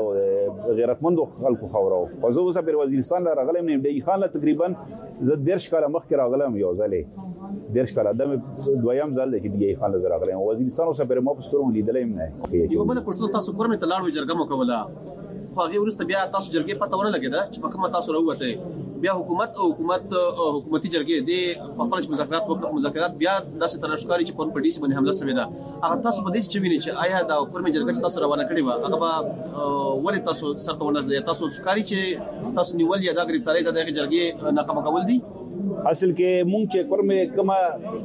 خاور غیرتمند خلکو خاور او زه اوسه په وزیرستان راغلم نه دی خان تقریبا زه درش کاله مخکې راغلم یو ځلې درش کاله د دویم ځل چې دی خان زه راغلم وزیرستان اوسه په ما پستورو لیدلم نه یو بل پرسته تاسو کورمه ته لاړو جرګه مو کوله خو هغه ورسته بیا تاسو جرګې پته ونه لګیدا چې په کومه تاسو راوته بیا حکومت او حکومت حکومتي جرګې د خپل مذاکرات وکړو مذاکرات بیا داسې ترشکاري چې په پټیس باندې حمله شوې ده هغه تاسو په دې چې ویني چې آیا دا کورمه جرګه تاسو روانه کړې و هغه به ولې تاسو سرته ونرځي تاسو ښکاری چې تاسو نیول یا دا گرفتاری د جرګې ناکام کول دي اصل کې مونږ چې کورمه کما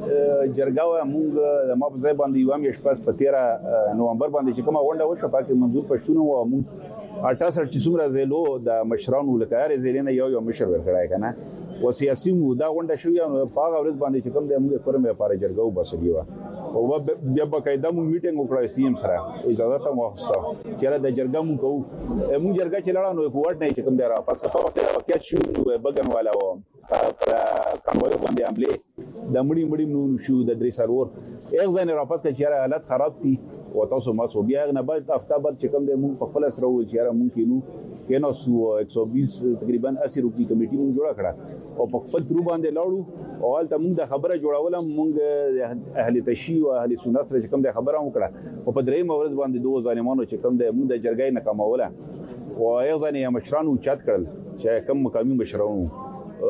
جرګه و مونږ د ما په ځای باندې یو هم شپږ په تیرا نومبر باندې چې کومه غونډه وشو پاکه منظور پښتون و مونږ اټاسر چې څومره زیلو د مشرانو لکه زیلینه یو یو مشر ورکړای کنه و سیاسي مو دا غونډه شو یو په هغه ورځ باندې چې کوم د موږ کورمه لپاره جرګه وباسلی و او بیا په قاعده مو میټینګ وکړای سیم سره اجازه ته واخسته چې د جرګه مو کوو مو جرګه چې لاړو نو کوټ نه چې کوم دی را پاسه په وخت کې شو بګن والا و پر کانوي باندې عمله د مړی مړی نو شو د درې سرور یو ځای نه را پاسه چې حالت خراب دي او تاسو ما سو بیا نه بعد هفته بعد چې کوم د مو په خپل سره و چې مو کینو کینو سو एक सौ बीस تقریبا اسی روپی کمیټي مونږ جوړه کړه او په خپل ترو باندې لاړو او حالت مونږ د خبره جوړولم مونږ اهل تشیع او اهل سنت سره کوم د خبره وکړه او په درې مورز باندې دوه ظالمانو چې کوم د مونږ د جرګې ناکاموله او یو ځنې مشرانو چات کړل چې کوم مقامي مشرانو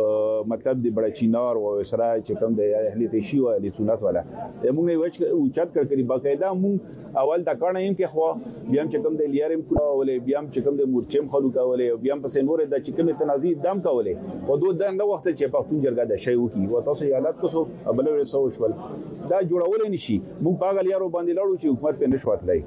مطلب د بڑا چینار او سره چې کوم د اهل تشیع او اهل سنت والا موږ یې وچ اوچت کړ کړي باقاعده موږ اول د کارنه يم کې خو بیا چې کوم د لیارم کولې بیا چې کوم د مورچم خلو کولې بیا په سنور د چې کوم تنازي دام کولې او دوه د نو وخت چې پښتون جرګه د شی وکي او تاسو حالات کوسو بل ور سو شول دا جوړول نشي موږ پاګل یارو باندې لاړو چې حکومت په نشواتلای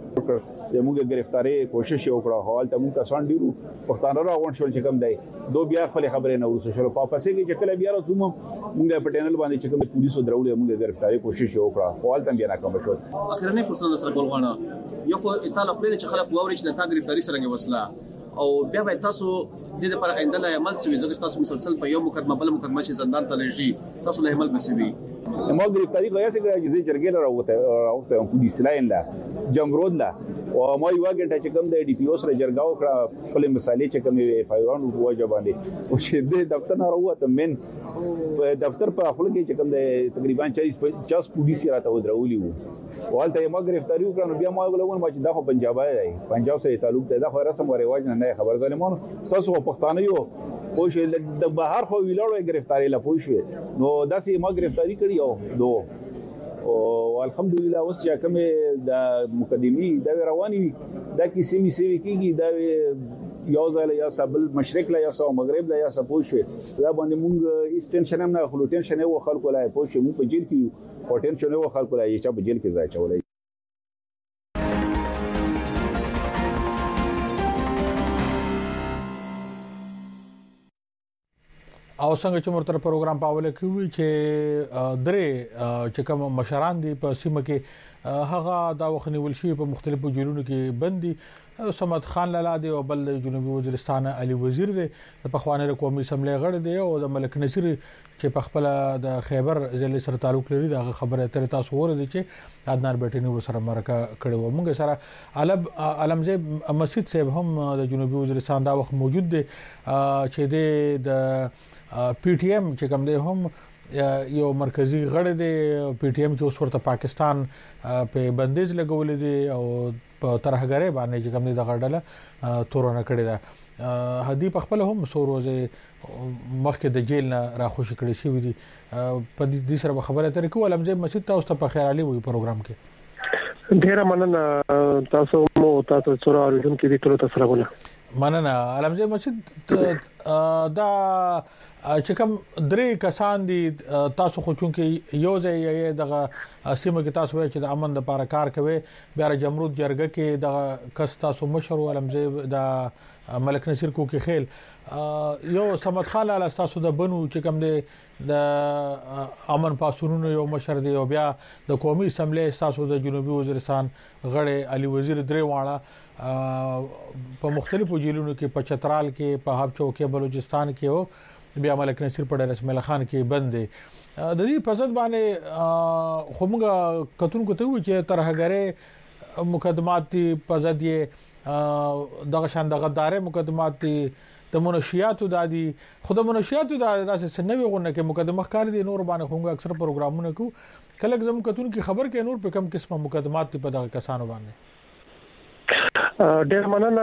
موږ گرفتاری کوشش وکړه حال ته موږ کسان ډیرو پښتانه راغون شول چې کوم دی دو بیا خپل خبرې نه ورسو شول په پسې کې چې کله بیا راځو موږ په ټینل باندې چې کوم پولیسو درولې موږ گرفتاری کوشش وکړه حال ته بیا ناکام شول اخرنه پرسنل سره کول غواړم یو خو اطلاع خپل چې خلک ووري چې د تا گرفتاری سره وسله او بیا به تاسو د دې لپاره آینده لا عمل چې زګ تاسو مسلسل په یو مقدمه بل مقدمه چې زندان ته لږی تاسو له عمل بسوي ما گرفتاری کوي چې چې جرګې راوته راوته پولیس لاین لا جمرود لا او ما یو غنټه چې کوم د ډي پی او سره جرګه وکړه خپل مسالې چې کوم فایرانو هوا باندې او چې د دفتر نه راوته من دفتر په خپل کې چې کوم د تقریبا چالیس پچاس پولیس راته ودرولي وو والته ما گرفتاری وکړه نو بیا ما غوښتل ما چې دا خو پنجابای دی پنجاب سره تعلق دی دا خو رسم او رواج نه خبر ظالمانو تاسو پښتانه یو خو چې د بهر خو ویلوړو گرفتاری لا پوښوي نو داسې ما گرفتاری کړی او دو او الحمدلله اوس چې کوم د مقدمي دا رواني دا کیسې می سوي کیږي دا یو ځای یا سبل مشرق لا یا سو مغرب لا یا سپوږ شي دا باندې مونږ ایس ټینشن هم نه خلو ټینشن یو خلکو لا پوه شي مونږ په جیل کې او ټینشن یو خلکو لا چې په جیل کې ځای چولای او څنګه چې مرتر پروګرام پاوله کوي چې درې چې کوم مشران دي په سیمه کې هغه دا وخنی ولشي په مختلفو جیلونو کې بندي سمد خان لاله او بل جنوبي وزیرستان علي وزیر دی په خوانه قومي سملې غړ دی او د ملک نصیر چې په خپل د خیبر ضلع سره تعلق لري دا خبره تر تاسو ور دي چې عدنان بیٹنی سره مرکه کړي و موږ سره علب علمزه مسجد صاحب هم د جنوبي وزیرستان دا وخت موجود دی چې د پی ټی ایم چې کوم دی هم یو مرکزی غړ دی پی ټی ایم چې اوس ورته پاکستان په بندیز لګولې دي او په ترهګری باندې چې کوم دی د غړډله تورونه کړی دا هدی په خپل هم سوروزه مخکې د جیل نه راخوشي کړی شي وي په دې سره خبره ترې کوم لمزه مسجد تاسو ته په خیر علي وي پروګرام کې ډیر مننه تاسو مو تاسو سره اړوند کې دي ټول تاسو راغله مننه علمزه مسجد دا چې کوم درې کسان دي تاسو خو چونکې یو ځای دغه سیمه کې تاسو وایي چې د امن لپاره کار کوي بیا جمرود جرګه کې د کس تاسو مشر ولمزه د ملک نصیر کو کې خیل یو سمد خان لاله تاسو د بنو چې کوم دی د امن پاسونو یو مشر دی او بیا د قومي اسمبلی تاسو د جنوبي وزیرستان غړي علي وزیر درې واړه په مختلفو جیلونو کې په چترال کې په حب چوکي بلوچستان کې او بیا ملک نصیر په رسم الله خان کې بند دي د دې په ځد باندې خموږه کتون کوته و چې ترهګره مقدمات په ځد یې دغه شان د غدارې مقدمات دي د منشیاتو د دي خود منشیاتو د داسې سنوي غونه کې مقدمه ښکار دي نور باندې خموږه اکثر پروګرامونه کو کله زموږ کتون کی خبر کې نور په کم قسمه مقدمات په دغه کسانو باندې ډېر مننه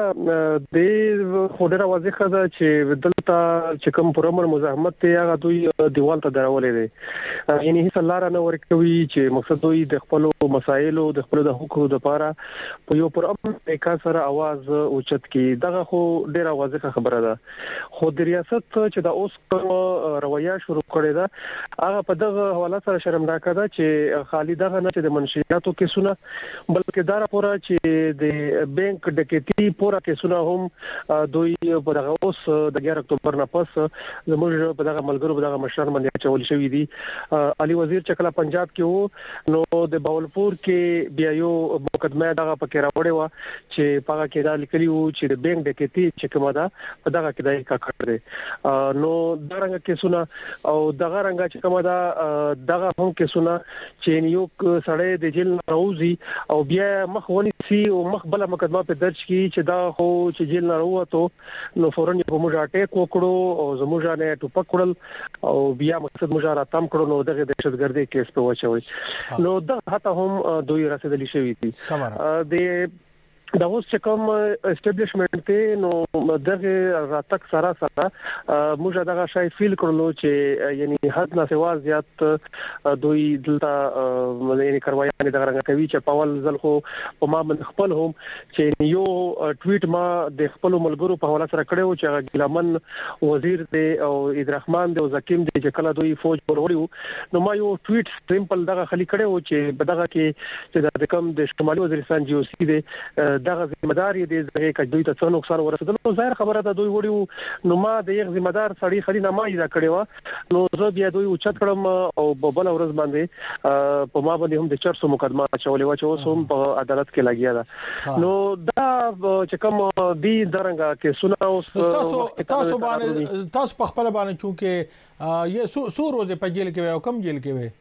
د خوډره واضحه ده چې دلته چې کوم پرمر مزاحمت ته هغه دوی دیوال ته درولې دي یعنی هیڅ لار نه ورکوي چې مقصد دوی د خپل مسایلو د خپل د حقوقو لپاره په یو پرمر طریقه سره आवाज اوچت کی دغه خو ډېر واضحه خبره ده خو د ریاست چې د اوس کوم رویه شروع کړې ده هغه په دغه حواله سره شرمناک ده چې خالي دغه نه چې د منشیاتو کې سونه بلکې دا راپور چې د بانک ډکېتی پورا کیسونه هم دوی په دغه اوس د اګیار اکتوبر نه پس زموږ په دغه ملګرو په دغه مشر باندې چول شوې دي علي وزیر چکلا پنجاب کې وو نو د باولپور کې بیا یو مقدمه دغه پکې راوړې و چې پاګه کې دا لیکلی وو چې د بانک ډکېتی چې کومه ده په دغه کې دای کا کړ دي نو دا رنګ کیسونه او دغه رنګ چې کومه ده دغه هم کیسونه چې یو سړی د جیل راوځي او بیا مخ ونی سي او مخ بل مقدمه درج کی چې دا خو چې جیل نه وروته نو فورن په موږ اٹیک وکړو او زموږ نه ټوپک کړل او بیا مقصد موږ را تم کړو نو دغه دهشتګردي کیس په وچوي نو دا حتی هم دوی رسیدلی شوی دي د دا اوس چې کوم اسټابلیشمنت ته نو دغه راتک سره سره موږ دغه شای فیل کړلو چې یعنی حد نه سوا زیات دوی دلته یعنی کاروایي دغه رنګ کوي چې پاول ځل خو په ما من خپل هم چې یو ټویټ ما د خپل ملګرو په حواله سره کړو چې ګلمن وزیر دی او عبدالرحمن دی او زکیم دی چې کله دوی فوج ورولې نو ما یو ټویټ سیمپل دغه خلی کړو چې بدغه کې چې د کوم د شمالي وزیرستان جی او سی دی دغه ذمہ دار دي دغه کډوی ته څو نقصان ورسېدل نو ظاهر خبره ده دوی وړي نو ما د یو ذمہ دار سړی خلی نه ما یې کړو نو زه بیا دوی اوچت کړم او بل ورځ باندې په ما باندې هم د چرسو مقدمه چولې و چې اوس هم په عدالت کې لګیا ده نو دا چې کوم دی درنګه کې سنا اوس تاسو تاسو باندې تاسو په خپل باندې چونکه یې سو سو روزه په جیل کې او کم جیل کې وي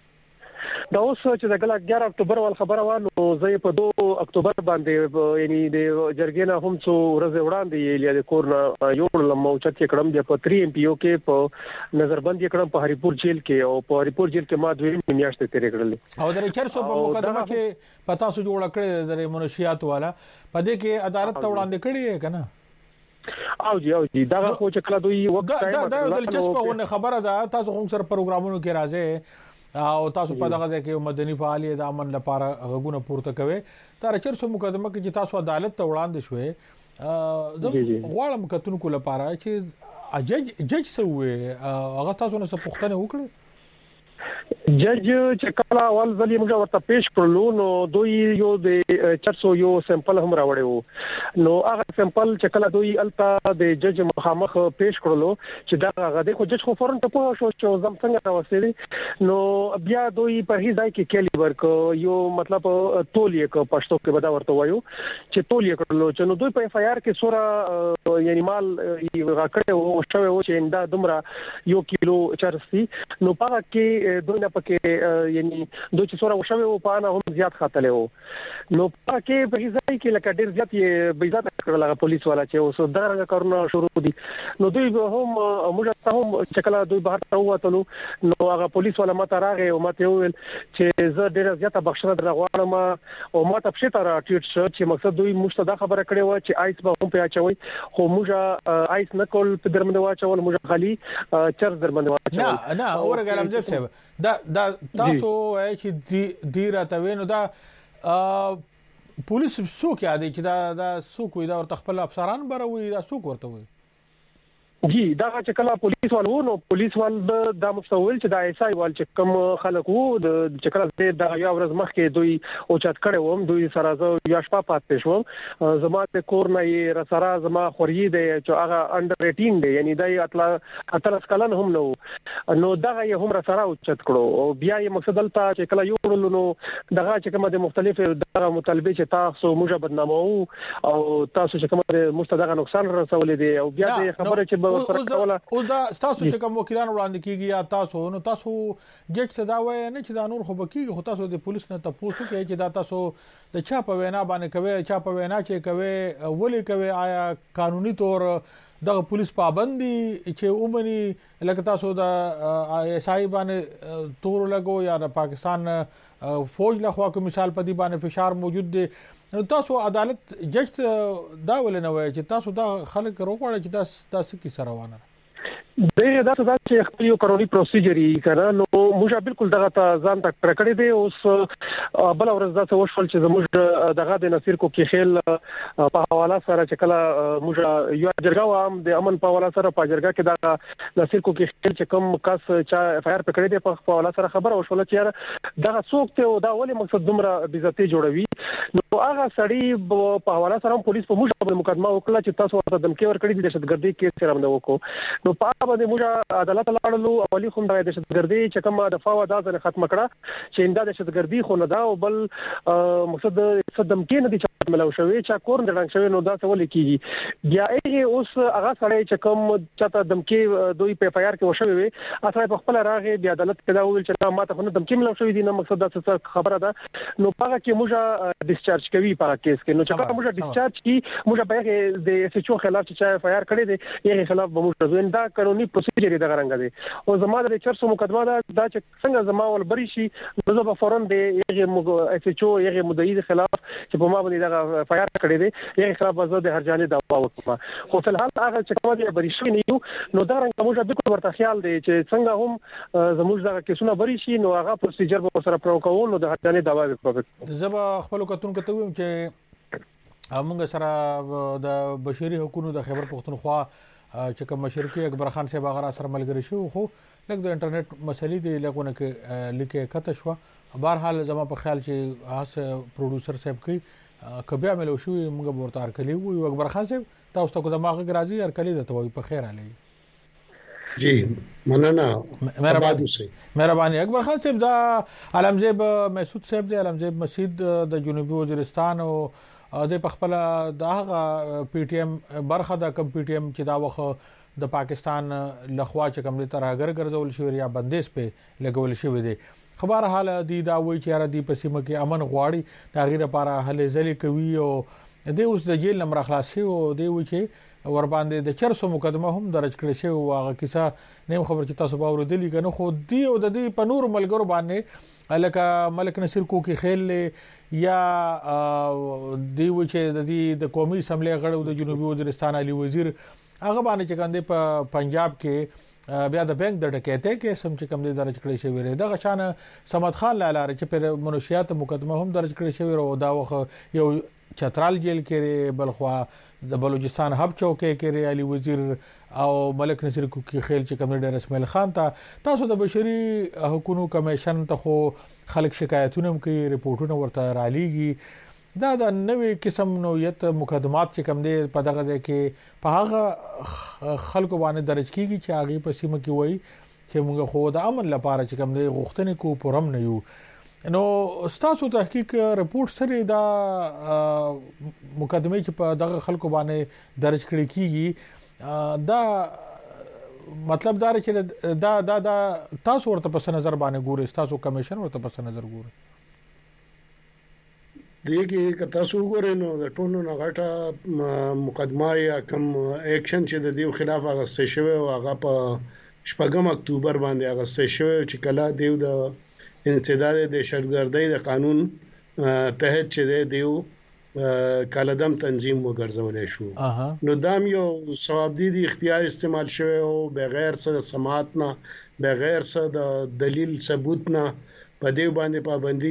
دا اوس چې د اګیار اکتوبر ول خبره و نو زه په دو اکتوبر باندې یعنی د جرګې نه هم څو ورځې وړاندې یې د کورنا یو لموچت کې کړم د پتری ام پی او کې په نظربند کې کړم په هریپور جیل کې او په هریپور جیل کې ما دوه میاشتې تیرې کړلې او د چرسو په مقدمه کې پتا سو جوړ کړی د منشیات والا په دې کې عدالت ته وړاندې کړی کنه او جی او جی دا خو چې کله دوی وخت دا دا دلچسپه خبره ده تاسو هم سره پروګرامونو کې راځي او تاسو په دغه ځای کې مدني فعالیت د امن لپاره غوونه پورته کوي دا چرسو مقدمه کې چې تاسو عدالت ته وړاندې شوي زه غواړم کتونکو لپاره چې جج جج سوې هغه تاسو نه څه پوښتنه وکړي جج چې کله اول ځلې موږ ورته پیښ کړلو نو دوی یو د چرسو یو سیمپل هم راوړیو نو هغه سیمپل چې کله دوی الته د جج مخامخ پیښ کړلو چې دا غږ د خو جج خو فورن ته پوه شو چې زم څنګه راوستي نو بیا دوی په هیڅ ځای کې کلی ورک یو مطلب تولیه کو پښتو کې بدا ورته وایو چې تولیه کړلو چې نو دوی په اف آی آر کې سورا یعنی مال راکړې او شوه او چې دا دومره یو کیلو چرسي نو پاره کې دوی نه پکې یعنی دوی چې سورا وشوي او پانه هم زیات خاتله وو نو پکې په ځای کې لکه ډیر زیات یې بیزات کړل هغه پولیس والا چې اوس درغه کارونه شروع دي نو دوی هم موږ ته هم چې کله دوی بهر ته ووتلو نو هغه پولیس والا ماته راغی او ماته ویل چې زه ډیر زیات بخښنه درغواړم او ماته په شته را ټیټ شو چې مقصد دوی موږ ته دا خبره کړې و چې آیس به هم په اچوي خو موږ آیس نه کول په درمنه واچول موږ خالي چر درمنه واچول نه نه اورګلم جب صاحب دا دا تاسو چې دی راته وینو دا پولیس څوک یادې چې دا دا څوک وي دا ورته خپل افسران بروي دا څوک ورته وي جی دا چې کله پولیس والو نو پولیس وال د مستول چې د ایس آی وال چې کوم خلک وو د چې کله د یو ورځ مخکې دوی او چت کړي ووم دوی سره زه یا شپه پاتې شوم زما د کور نه یې را سره زما خوري دی چې هغه انډر اټین دی یعنی دا اتلا اتلس کلن هم نو نو دا یې هم را سره او چت کړو او بیا یې مقصد دلته چې کله یو ورلو نو دغه چې کوم د مختلف دغه مطالبه چې تاسو موږ بدنامو او تاسو چې کوم د مستدغه نقصان رسولې دي او بیا د خبره چې او دا تاسو چې کوم وکیلان وړاندې کیږي یا تاسو نو تاسو جج ته دا وایي نه چې دا نور خو بکیږي خو تاسو د پولیس نه تاسو کوي چې دا تاسو د چا په وینا باندې کوي چا په وینا چې کوي ولي کوي آیا قانوني تور د پولیس پابندي چې اومني لکه تاسو د ایس آی باندې تور لګو یا د پاکستان فوج له خوا کوم مثال په دی باندې فشار موجود دی نو تاسو عدالت جج دا ولنه وایي چې تاسو دا خلک روغړی چې تاسو تاسو کی سره روانه دغه دا څه چې خپل یو قانوني پروسیجر یې کړه نو موږ بالکل دغه ته ځان تک پرکړې دي اوس بل ورځ دا څه وشول چې موږ دغه د نصیر کو کې خیل په حواله سره چې کله موږ یو جرګه وام د امن په حواله سره په جرګه کې دا نصیر کو کې خیل چې کوم کس چې اف آی آر پکړې دي په حواله سره خبره وشول چې دغه څوک ته دا ولې مقصد دومره بیزتی جوړوي نو هغه سړی په حواله سره پولیس په موږ په مقدمه وکړه چې تاسو ورته دمکي ورکړي د دهشتګردي کیس سره موږ وکړو نو په باندې موږ عدالت لاړلو اولی خو د دهشتګردي چې کومه دفعه ودا ځنه ختم کړه چې انده دهشتګردي خو نه دا او بل مقصد صدم کې نه دي چې ملو شوی چې کور نه رنګ شوی نو دا څه ولې کیږي بیا یې اوس هغه سړی چې کوم چاته دمکي دوی په اف آی آر کې وشوي وي اصله په خپل راغې بیا عدالت کې دا ویل چې ما ته نه دمکي ملو شوی دي نه مقصد دا څه خبره ده نو هغه کې موږ ډیسچارج کوي په کیس کې نو چې موږ ډیسچارج کی موږ به د اس ایچ او خلاف چې اف آی آر کړی دی یې خلاف به موږ زنده قانوني پروسیجر د غرنګ دی او زما د چرسو مقدمه دا چې څنګه زما ول بری شي نو زه به فورن د یغه اس ایچ او یغه مدعی خلاف چې په ما باندې دا اف آی آر کړی دی یغه خلاف زه د هرجاني دعوا وکړم خو په الحال هغه چې کومه دی بری شي نه نو دا رنګ موږ بالکل ورته خیال دی چې څنګه هم زموږ دغه کیسونه بری شي نو هغه پروسیجر به سره پرو کوو نو د هرجاني دعوا وکړو زه به خپل کتون کوم چې موږ سره د بشري حقوقو د خیبر پختونخوا چې کوم مشرکی اکبر خان صاحب هغه سره ملګری شو خو لکه د انټرنیټ مسلې دی لګونه کې لیکه کته شو بهر حال زما په خیال چې هغه پروډوسر صاحب کوي کبه عملو شو موږ ورته ارکلی وو اکبر خان صاحب تاسو ته دماغ راځي ارکلی د توي په خیر علي جی مننه مهرباني مهرباني اکبر خان صاحب دا علمزیب مسعود صاحب دی علمزیب مسجد د جنوبي وزیرستان او د پخپل د هغه پی ټی ایم برخه د کم پی ټی ایم چې دا وخت د پاکستان لخوا چې کوم ترهګر ګرځول شو یا بندیز په لګول شو دي خبر حال دی دا وایي چې را دي پسیمه کې امن غواړي تغییر لپاره هلې ځلې کوي او د اوس د جیل نمبر خلاصي او دی وایي چې ور باندې د چرسو مقدمه هم درج کړی شو هغه کیسه نیم خبر چې تاسو باور دي کنه خو دی او د دې په نور ملګرو باندې الکه ملک نصیر کو کې خیل یا دی و چې د دې د قومي اسمبلی غړو د جنوبي وزیرستان علي وزیر هغه باندې چې کنده په پنجاب کې بیا د بانک د ډکېته کې سم چې کم دي درج کړی شوی دی د غشان سمد خان لاله چې پر منشيات مقدمه هم درج کړی شوی او دا وخت یو چترال جیل کې بلخوا د بلوچستان هب چوکې کې علي وزیر او ملک نصیر کو کې خیل چې کوم ډیر اسماعیل خان ته تاسو د بشري حقوقو کمیشن ته خو خلک شکایتونه کوي ریپورتونه ورته رالېږي دا د نوې قسم نوعیت مقدمات چې کوم دي په دغه ځای کې په هغه خلکو باندې درج کیږي چې هغه په سیمه کې وایي چې موږ خو د امن لپاره چې کوم دي غوښتنې کو پرم نه یو نو ستاسو تحقیق رپورت سره دا مقدمه چې په دغه خلکو باندې درج کړي کیږي دا مطلب دا چې دا دا دا تاسو ورته په نظر باندې ګورئ تاسو کمیشن ورته په نظر ګورئ دیږي که تاسو ګورئ نو د ټولو نه غټه مقدمه یا کوم اکشن چې د دیو خلاف هغه څه شوی او هغه په شپږم اکتوبر باندې هغه څه شوی چې کله دیو د انسداد د دهشتګردۍ د قانون تحت چې دیو کالدم تنظیم وګرځولې شو نو دام یو ثوابدي دي اختیار استعمال شوی او بغیر څه سماعت نه بغیر څه د دلیل ثبوت نه په دې باندې پابندي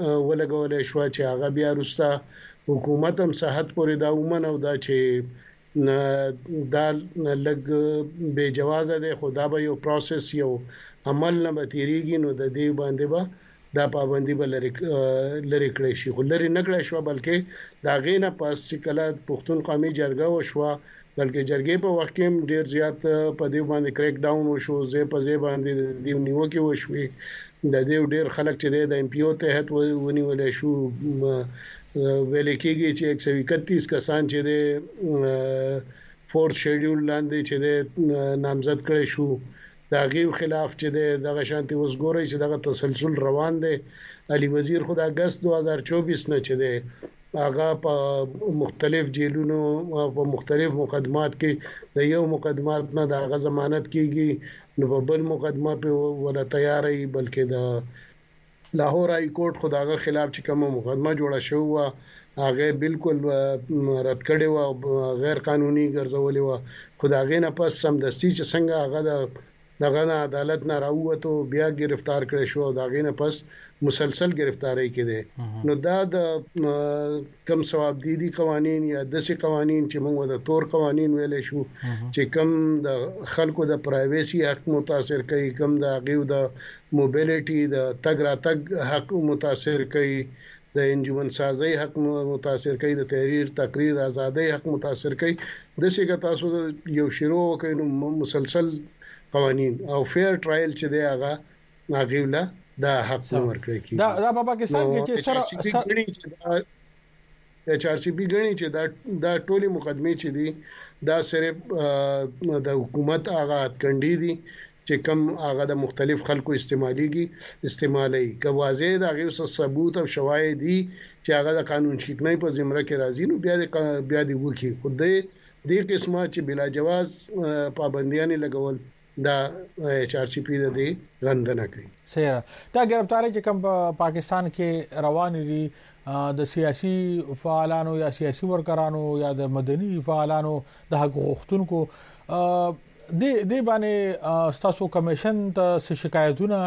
ولګولې شو چې هغه بیا رستا حکومت هم صحت پورې دا ومنه او دا چې دا لګ به جواز ده خدا به یو پروسس یو عمل نه بتیریږي نو د دې باندې به دا پابندي بل لري کړی شي خو لري نه کړی شو بلکې دا غینه پاس چې کله پښتون قومي جرګه وشو بلکې جرګې په وخت کې ډیر زیات په دې باندې کریک ډاون وشو زه په زه باندې دی نیوکه وشوي د دې ډیر خلک چې د ایم پی او ته هت ونیول شو ویل کېږي چې ایک سو اکتیس کسان چې د فورث شیډول لاندې چې د نامزد کړي شو دا غیو خلاف چې دغه شانتي اوس ګوري چې دغه تسلسل روان دی علي وزیر خدا اگست دو هزار چوبیس نه چې دی هغه په مختلف جیلونو او په مختلف مقدمات کې د یو مقدمات نه د هغه ضمانت کیږي نو په بل مقدمه په ولا تیارې بلکې د لاهور های کورټ خداغه خلاف چې کومه مقدمه جوړه شو هغه بالکل رد کړي او غیر قانوني ګرځولې و خداغه نه پس سم دستی چې څنګه هغه د دغه نه عدالت نه راووتو بیا گرفتار کړی شو دا غینه پس مسلسل گرفتاری کړي نو دا د کم ثواب دي دي قوانين یا د سي قوانين چې موږ د تور قوانين ویلې شو چې کم د خلکو د پرایویسي حق متاثر کوي کم د غیو د موبیلیټي د تګ را تګ حق متاثر کوي د انجمن سازي حق متاثر کوي د تحریر تقریر ازادي حق متاثر کوي د څه تاسو یو شروع کینو مسلسل قوانين او فیر ټرایل چې دی هغه هغه دا حق ورکړي کی دا د پاکستان کې چې سره ایچ آر سی پی غني چې دا دا ټولي مقدمه چې دي دا صرف د حکومت هغه کنډي دي چې کم هغه د مختلف خلکو استعماليږي استعمالي کوازه دا غو ثبوت او شواهد دي چې هغه د قانون شکنۍ په زمره کې راځي نو بیا بیا دی وکی خو دې دې قسمه چې بلا جواز پابندیاں لګول دا ایچ آر سی پی د دې غندنه کوي سره دا گرفتاری چې کوم پاکستان کې روان دي د سیاسي فعالانو یا سیاسي ورکرانو یا د مدني فعالانو د حق غوښتونکو د دې باندې ستاسو کمیشن ته شکایتونه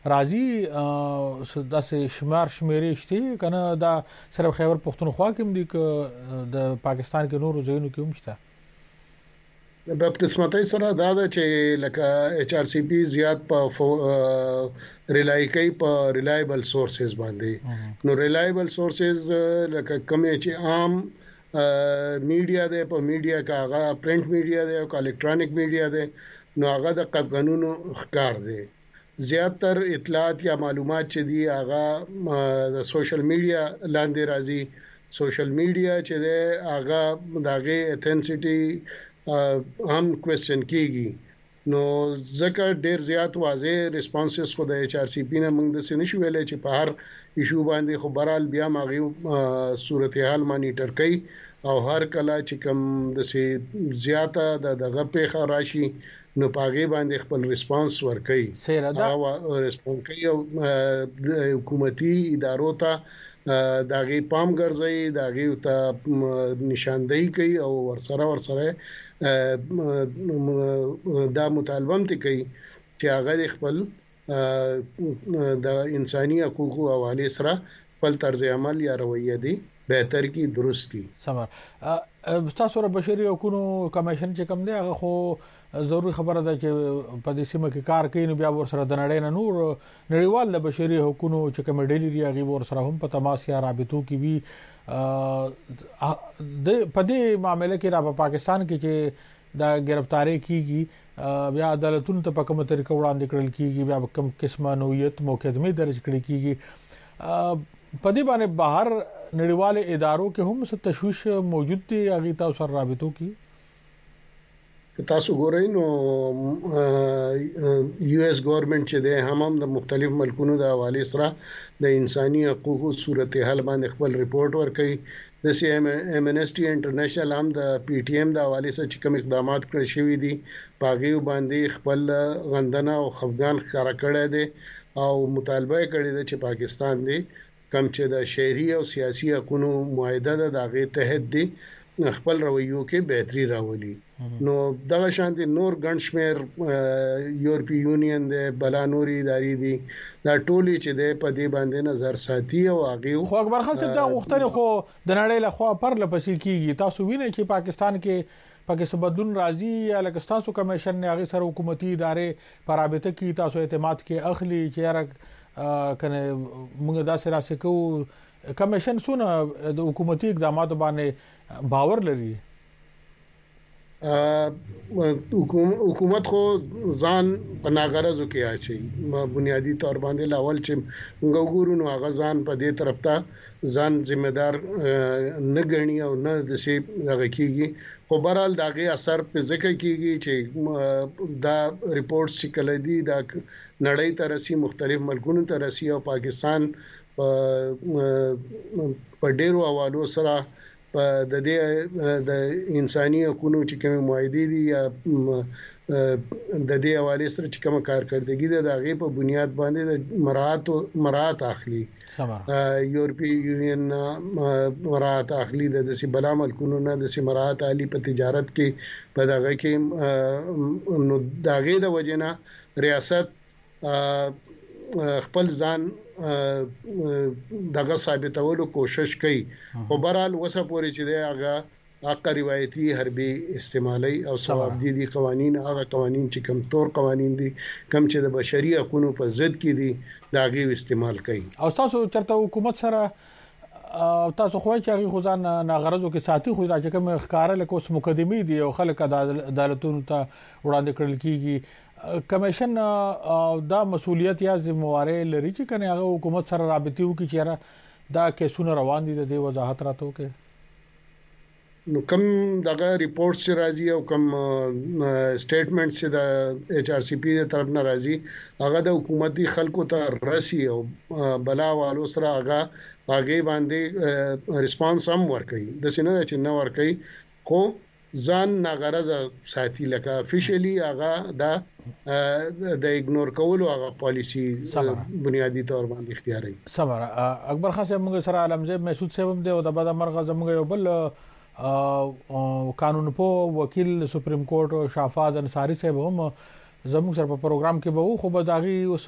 راځي د شمار شمیرې شته کنه دا صرف خیبر پختونخوا کې دي د پاکستان کې نورو ځایونو کې هم شته په قسمتای سره دا ده چې لکه ایچ آر سی پی زیات په ریلای کوي په ریلایبل سورسز باندې نو ریلایبل سورسز لکه کوم چې عام میډیا ده په میډیا کا هغه پرنٹ میډیا ده او الکترونیک میډیا ده نو هغه د قانونو ښکار دي زیاتره اطلاعات یا معلومات چې دي هغه د سوشل میډیا لاندې راځي سوشل میډیا چې ده هغه دغه اتنسټي هم کوېسچن کیږي نو ځکه ډیر زیات واضح ریسپانسز خو د ایچ آر سی پی نه موږ د سنشو ویلې چې په هر ایشو باندې خو برال بیا ماغي صورتحال مانیټر کوي او هر کله چې کوم د سي زیاته د دغه په راشي نو پاغي باندې خپل ریسپانس ورکړي سره دا ریسپانس کوي او حکومتي ادارو ته داغي پام ګرځي داغي ته نشاندهي کوي او ورسره ورسره دا مطالبه هم کوي چې هغه خپل د انساني حقوقو حواله سره خپل طرز عمل یا رویه دي بهتر کی درست کی سمر تاسو را بشري حقوقو کمیشن چې کوم دی هغه خو ضروري خبره ده چې په دې سیمه کې کار کوي نو بیا ورسره د نړۍ نه نور نړیوال د بشري حقوقو چې کوم ډیلی ریاغي ورسره هم په تماس یا رابطو کې وي د په دې معاملې کې را په پاکستان کې چې دا گرفتاری کیږي بیا عدالتونو ته په کومه طریقه وړاندې کړل کیږي بیا کوم قسمه نوعیت مقدمه درج کړي کیږي په دې باندې بهر نړیوال ادارو کې هم څه تشویش موجود دي هغه تاسو سره رابطو کې تاسو ګورئ نو یو ایس ګورنمنت چې ده هم هم د مختلف ملکونو د حواله سره د انساني حقوقو صورتحال باندې خپل ریپورت ورکړي د سی ایم ان ایس ټي انټرنیشنل هم د پی ټی ایم د حواله سره چې کوم اقدامات کړی شوی دي پاغي باندې خپل غندنه او خفګان ښکارا کړی دي او مطالبه کړی دی چې پاکستان دی کم چې د شهري او سیاسي حقوقو معاهده د هغه تحت دي خپل رویو کې بهتري راولي نو دغه شانتي نور ګنشمیر یورپی یونین د بلانوري ادارې دي دا ټولي چې د په دې باندې نظر ساتي او هغه خو اکبر خان صاحب دا غوښتنه خو د نړۍ له خوا پر لپسې کیږي تاسو وینئ چې پاکستان کې پاکستان بدلون راځي یا لکه تاسو کمیشن نه هغه سره حکومتي ادارې پر رابطه کې تاسو اعتماد کې اخلي چې یاره کنه موږ دا سره سکو کمیشن سونه د حکومتي اقداماتو باندې باور لري حکومت خو ځان پناغرضو کې اچي بنیادی طور باندې لاول چې موږ وګورو نو هغه ځان په دې طرف ته ځان ذمہ دار نه غني او نه د شي دغه کیږي خو برال داغه اثر په ځکه کیږي چې دا ریپورتس چې کله دي دا نړۍ ترسي مختلف ملکونو ترسي او پاکستان په ډیرو حوالو سره په د دې د انساني حقوقو چې کوم معاهده دي یا د دې حواله سره چې کوم کارکړدګي ده د هغه په بنیاد باندې د مراعات مراعات اخلي یورپی یونین مراعات اخلي د دې بلا ملکونو نه د مراعات علی په تجارت کې په دغه کې نو دغه د وجنه ریاست خپل ځان دغه ثابتولو کوشش کوي خو برال وسه پورې چې دغه حق روایتي حربي استعمالي او ثواب دي دي قوانين هغه قوانين چې کم تور قوانين دي کم چې د بشري حقوقو په ضد کې دي داغي استعمال کوي او تاسو چرته حکومت سره تاسو خو چې هغه خزان ناغرضو کې ساتي خو راځي کوم ښکارا لکه اوس مقدمي دي او خلک عدالتونو ته وړاندې کړل کیږي کمیشن دا مسؤلیت یا ذمہواری لري چې کنه هغه حکومت سره رابطه وکړي چې دا کیسونه روان دي د دې وضاحت راته وکړي نو کوم دغه ریپورت چې راځي او کوم سټیټمنټ چې د ایچ آر سی پی د طرف نه راځي هغه د حکومتي خلکو ته رسي او بلا والو سره هغه هغه باندې ریسپانس هم ورکړي د سینه چې نه ورکړي خو ځان ناغرض ساتي لکه افیشلی هغه دا د اګنور کولو هغه پالیسی بنیادی طور باندې اختیاري صبر اکبر خان صاحب موږ سره عالمزه محسود صاحب هم دی او د بعد مرغه زموږ یو بل قانون په وکیل سپریم کورټ شافاد انصاری صاحب هم زموږ سره په پروګرام کې به خو به داغي اوس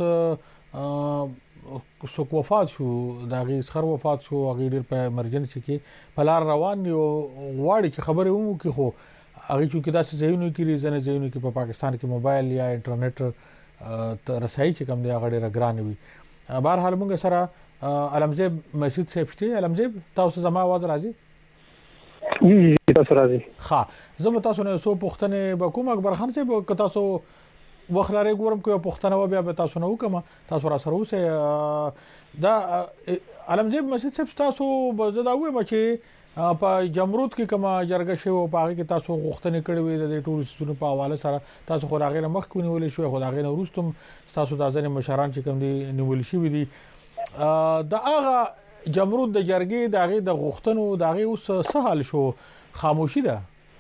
څوک وفات شو داغي سخر وفات شو هغه ډیر په ایمرجنسي کې پلار روان دی او واړي چې خبره ومو کې خو هغه چې داسې ځایونو کې ریزنه ځایونو کې په پاکستان کې موبایل یا انټرنیټ رسایي چې کوم دی هغه ډیر ګران وي بهر حال موږ سره علمزه مسجد سیفټي علمزه تاسو زما आवाज راځي تاسو راځي ها زه تاسو نه سو پښتنه به کوم اکبر خان صاحب ک تاسو وخلاره ګورم کوم پښتنه و بیا به تاسو نه وکم تاسو را سره اوسه دا علمجیب مسجد صاحب تاسو زدا وې بچي په جمرود کې کما جرګه شو په هغه کې تاسو غوښتنې کړې وې د ټوریستونو په حواله سره تاسو خو راغله مخ کو نیول شو خو راغله وروستم تاسو د ځنې مشران چې کوم دي نیول شي دي دا هغه جمرود د جرګې دغه د غوښتنو دغه اوس څه حل شو خاموشي ده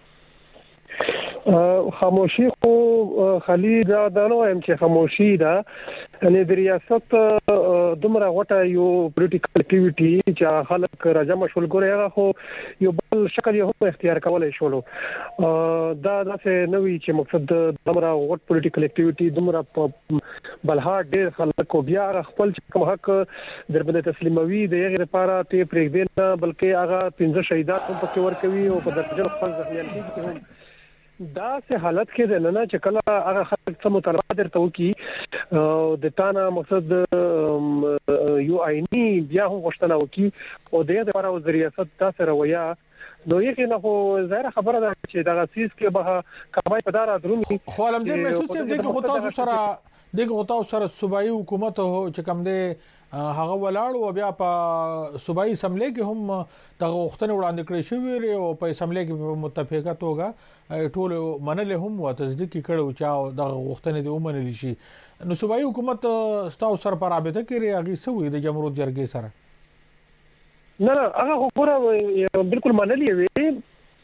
خاموشي خو خلی دا دانو هم چې خاموشي ده ان د ریاست دومره غټه یو پولیټیکل اکټیویټي چې خلک راځم شول ګوري هغه خو یو بل شکل یو اختیار کولای شول دا داسې نوې چې مقصد دومره غټ پولیټیکل اکټیویټي دومره بلها ډېر خلک بیا خپل کوم حق دربه تسلیموي د یغه لپاره ته پرېږدي نه بلکې هغه پنځه شهیدات هم پکې ورکوي او په درجه خپل ځخیان دي دا سه حالت کې ده نه چې کله هغه خلک څه مطالبه درته وکي د تانا مقصد یو آئینی بیا هم غوښتنه وکي او د دې لپاره د ریاست تاسو رویا نو یې نه خو ظاهر خبره ده چې دا غسیس کې به کمای په دار درومي خو علم دې محسوس دي چې تاسو سره دغه تاسو سره صوبایي حکومت چې کوم دی هغه ولاړ او بیا په صوبایي اسمبلی کې هم د غوښتنې وړاندې کړې شوې او په اسمبلی کې په متفقه توګه ټول منل هم او تصدیق کړو چې د غوښتنې د ومنل شي نو صوبایي حکومت تاسو سره په رابطه کې هغه سوي د جمهوریت جرګې سره نه نه هغه خبره بالکل منلې وي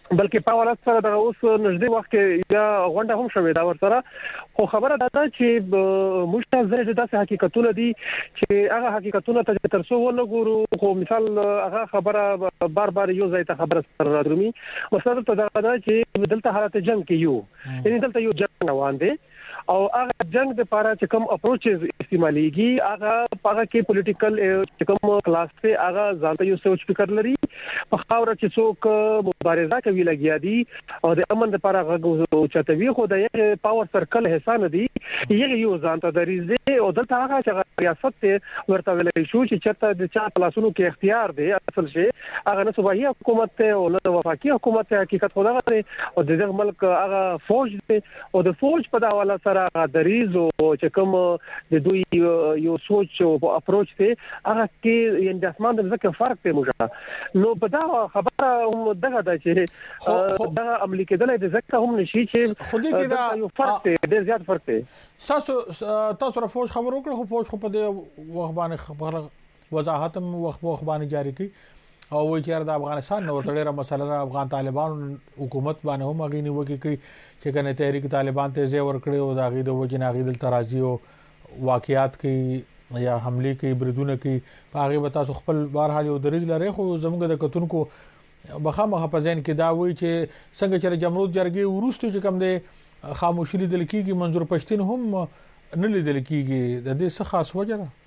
بلکې په حواله سره د اوس نږدې وخت کې یا غونډه هم شوې دا ورسره خو خبره ده چې موږ زه داسې حقیقتونه دي چې هغه حقیقتونه ته تر څو ونه ګورو خو مثال هغه خبره بار بار یو ځای ته خبره سره راځي مثلا ته دا چې دلته حالت جنگ کې یو یعنی دلته یو جنگ روان دی او هغه جنگ د لپاره چې کوم اپروچز استعماليږي هغه هغه کې پولیټیکل چې کوم کلاس ته هغه ځانته یو سوچ فکر لري په خاور چې څوک مبارزه کوي لګیا دي او د امن لپاره هغه چتوي خو د یو پاور سرکل حساب دي یغه یو ځانته د ریزه او دلته هغه چې ریاست ته ورته ویل شو چې چرته د چا پلاسونو کې اختیار دی اصل شي هغه نه صوبایي حکومت ته او نه وفاقي حکومت ته حقیقت خو دغه او د دغه ملک هغه فوج دی او د فوج په حواله سره دریز او چې کوم د دوی یو سوچ او اپروچ ته هغه کې یعنی د اسمان د ځکه فرق ته موجه نو په دا خبره هم دغه د چې دا عملي کېدل د ځکه هم نشي چې خو دې کې دا یو فرق دی ډېر زیات فرق دی تاسو تاسو را فوج خبرو کړو خو فوج خو په دې وخت باندې خبره وضاحت هم وخت وخت باندې جاری کړي او وایي چې د افغانستان نو ډېره مسله افغان طالبان حکومت باندې هم غوښنه وکړي چې کنه تحریک طالبان ته زی ور کړی او دا غي د وجنه غي د ترازی او واقعیات کې یا حمله کې بریدونه کې هغه به تاسو خپل بهرحال یو دریز لري خو زموږ د کتونکو بخامه حفظین کې دا وایي چې څنګه چې جمهوریت جرګې ورستو چې کوم د خاموشي لیدل کېږي منظور پښتين هم نه لیدل کېږي د دې څه خاص وجه ده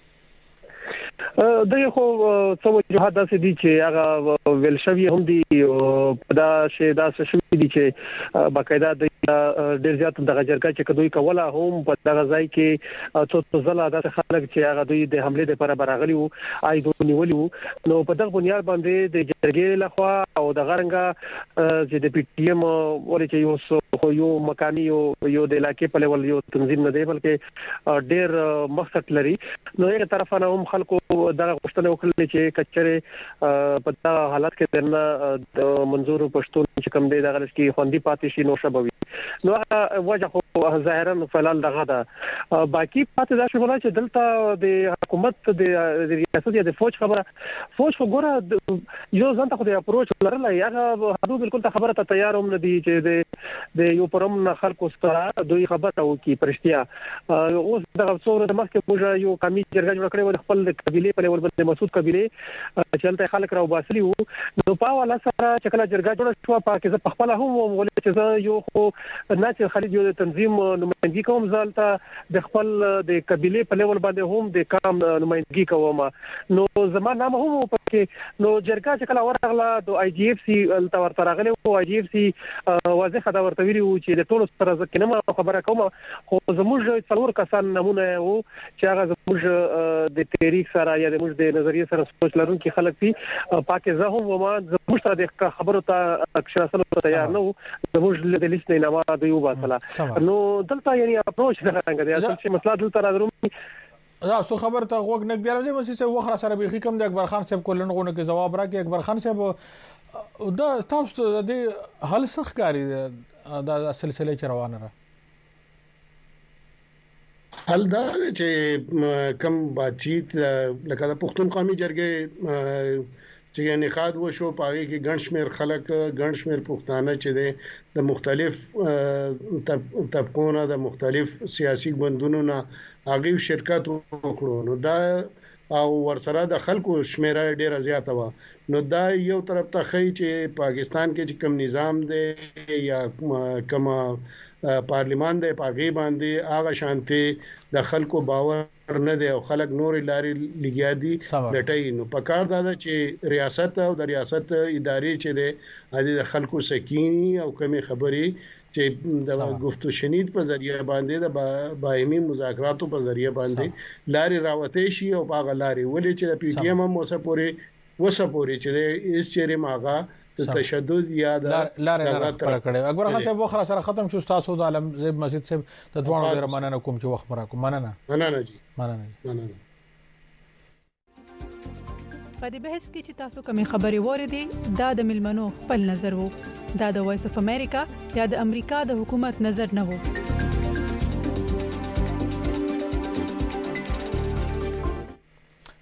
دغه خو څو وجوهات داسې دي چې هغه ویل شوی هم دي دا شی دا شوی دي چې باقاعده د ډیر زیات د غجرګه چې دوی کوله هم په دغه ځای کې څو ځله د خلک چې هغه دوی د حمله لپاره براغلي وو آی دوی نیولیو نو په دغه بنیاد باندې د جرګې لخوا او د غرنګ چې د پی ټی ایم ورې چې یو خو یو مکاني یو یو د علاقې په لیول یو تنظیم نه دی بلکې ډیر مقصد لري نو یو طرفه نه هم خلکو دا غوښتنه وکړه چې کچره په دا حالت کې درنه منظور پښتون چې کوم دی دغه کې خوندې پاتې شي نو شبوي نو وجه خو ظاهرا فلال دغه دا باقي پاتې دا شغله چې دلته د حکومت د ریاست یا د فوج خبره فوج خو ګوره یو ځانته خو د اپروچ لرله هغه هغه بالکل ته خبره ته تیار هم نه دي چې د یو پرم خلکو سره دوی خبره وکي پرشتیا اوس دغه څوره د مخکې موږ یو کمی جرګه جوړ کړې و خپل قبيله په لور باندې مسعود قبيله چلته خلک راو باسلي وو نو په والا سره چې کله جرګه جوړ شو پاکه زه خپل هم ولې چې یو خو نه چې خالد یو تنظیم نمائندګي کوم ځالته د خپل د قبيله په لور باندې هم د کام نمائندګي کوم نو زمانه هم هم پکې نو جرګه چې کله ورغله د آی جی اف سی تور ترغله او آی جی اف سی واضح خبر ورته ویلو چې د ټولو سره ځکه خبره کوم خو زموږ څلور کسان نمونه وو چې هغه زموږ د تحریک سره یا د موږ د نظریه سره سوچ لرونکي خلک دي پاکه زه هم وما زموږ سره د خبرو ته اکشراسل تیار نه وو زموږ د لیست نه نامه دی وباسله نو دلته یعنی اپروچ نه څنګه دی اصل چې مسله دلته راځي دا سو خبر ته وګ نه دی راځي مې چې وخره سره به کوم د اکبر خان صاحب کولنغونه کې جواب راکې اکبر خان صاحب دا تاسو د حل سخ کاری دا سلسله چ روانه را حل دا چې کم باتچیت لکه د پښتون قومي جرګې چې انعقاد وشو پاره کې ګڼشمیر خلک ګڼشمیر پښتانه چې د مختلف طبقونو د مختلف سیاسي ګوندونو نه هغه شرکت وکړو نو دا او ورسره د خلکو شمیره ډیره زیاته و نو دا یو طرف ته خی چې پاکستان کې چې کوم نظام دی یا کوم پارلیمان دی پاګی باندې هغه شانتي د خلکو باور نه دی او خلک نور لاري لګیا دي لټای نو په کار دا چې ریاست او د ریاست ادارې چې دی د خلکو سکینی او کمی خبري چې د گفتگو شنید په ذریعہ باندې د باهمي مذاکراتو په ذریعہ باندې لاري راوته شي او هغه لاري ولې چې د پی ټی ایم هم وسپوري وسپوري چې اس چیرې ماغه تشدد یا د لارې نه خبره کړې اکبر خان صاحب وخره سره ختم شو تاسو د عالم زیب مسجد صاحب د دوه ډیر مننه کوم چې وخت مرا کوم مننه مننه جی مننه مننه په دې بحث کې چې تاسو کومې خبرې وریدي دا د ملمنو خپل نظر وو دا د وایس اف امریکا یا د امریکا د حکومت نظر نه وو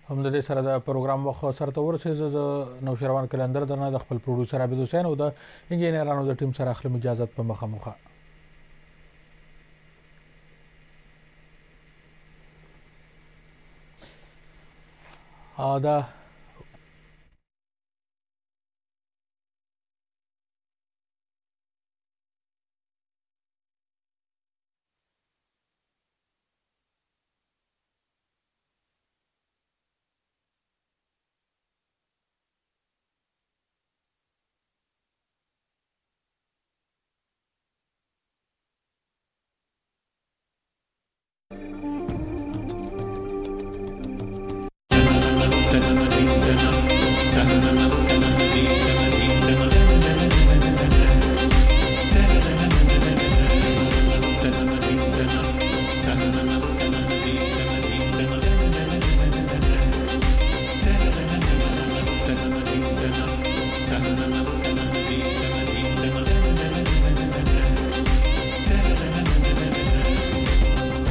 هم د دې سره د پروګرام وخت سره ورسېږي ز نو شروان کلندر درنه د خپل پروډوسر عبد حسین او د انجینرانو د ټیم سره اخلي اجازه په مخه مخه ا دا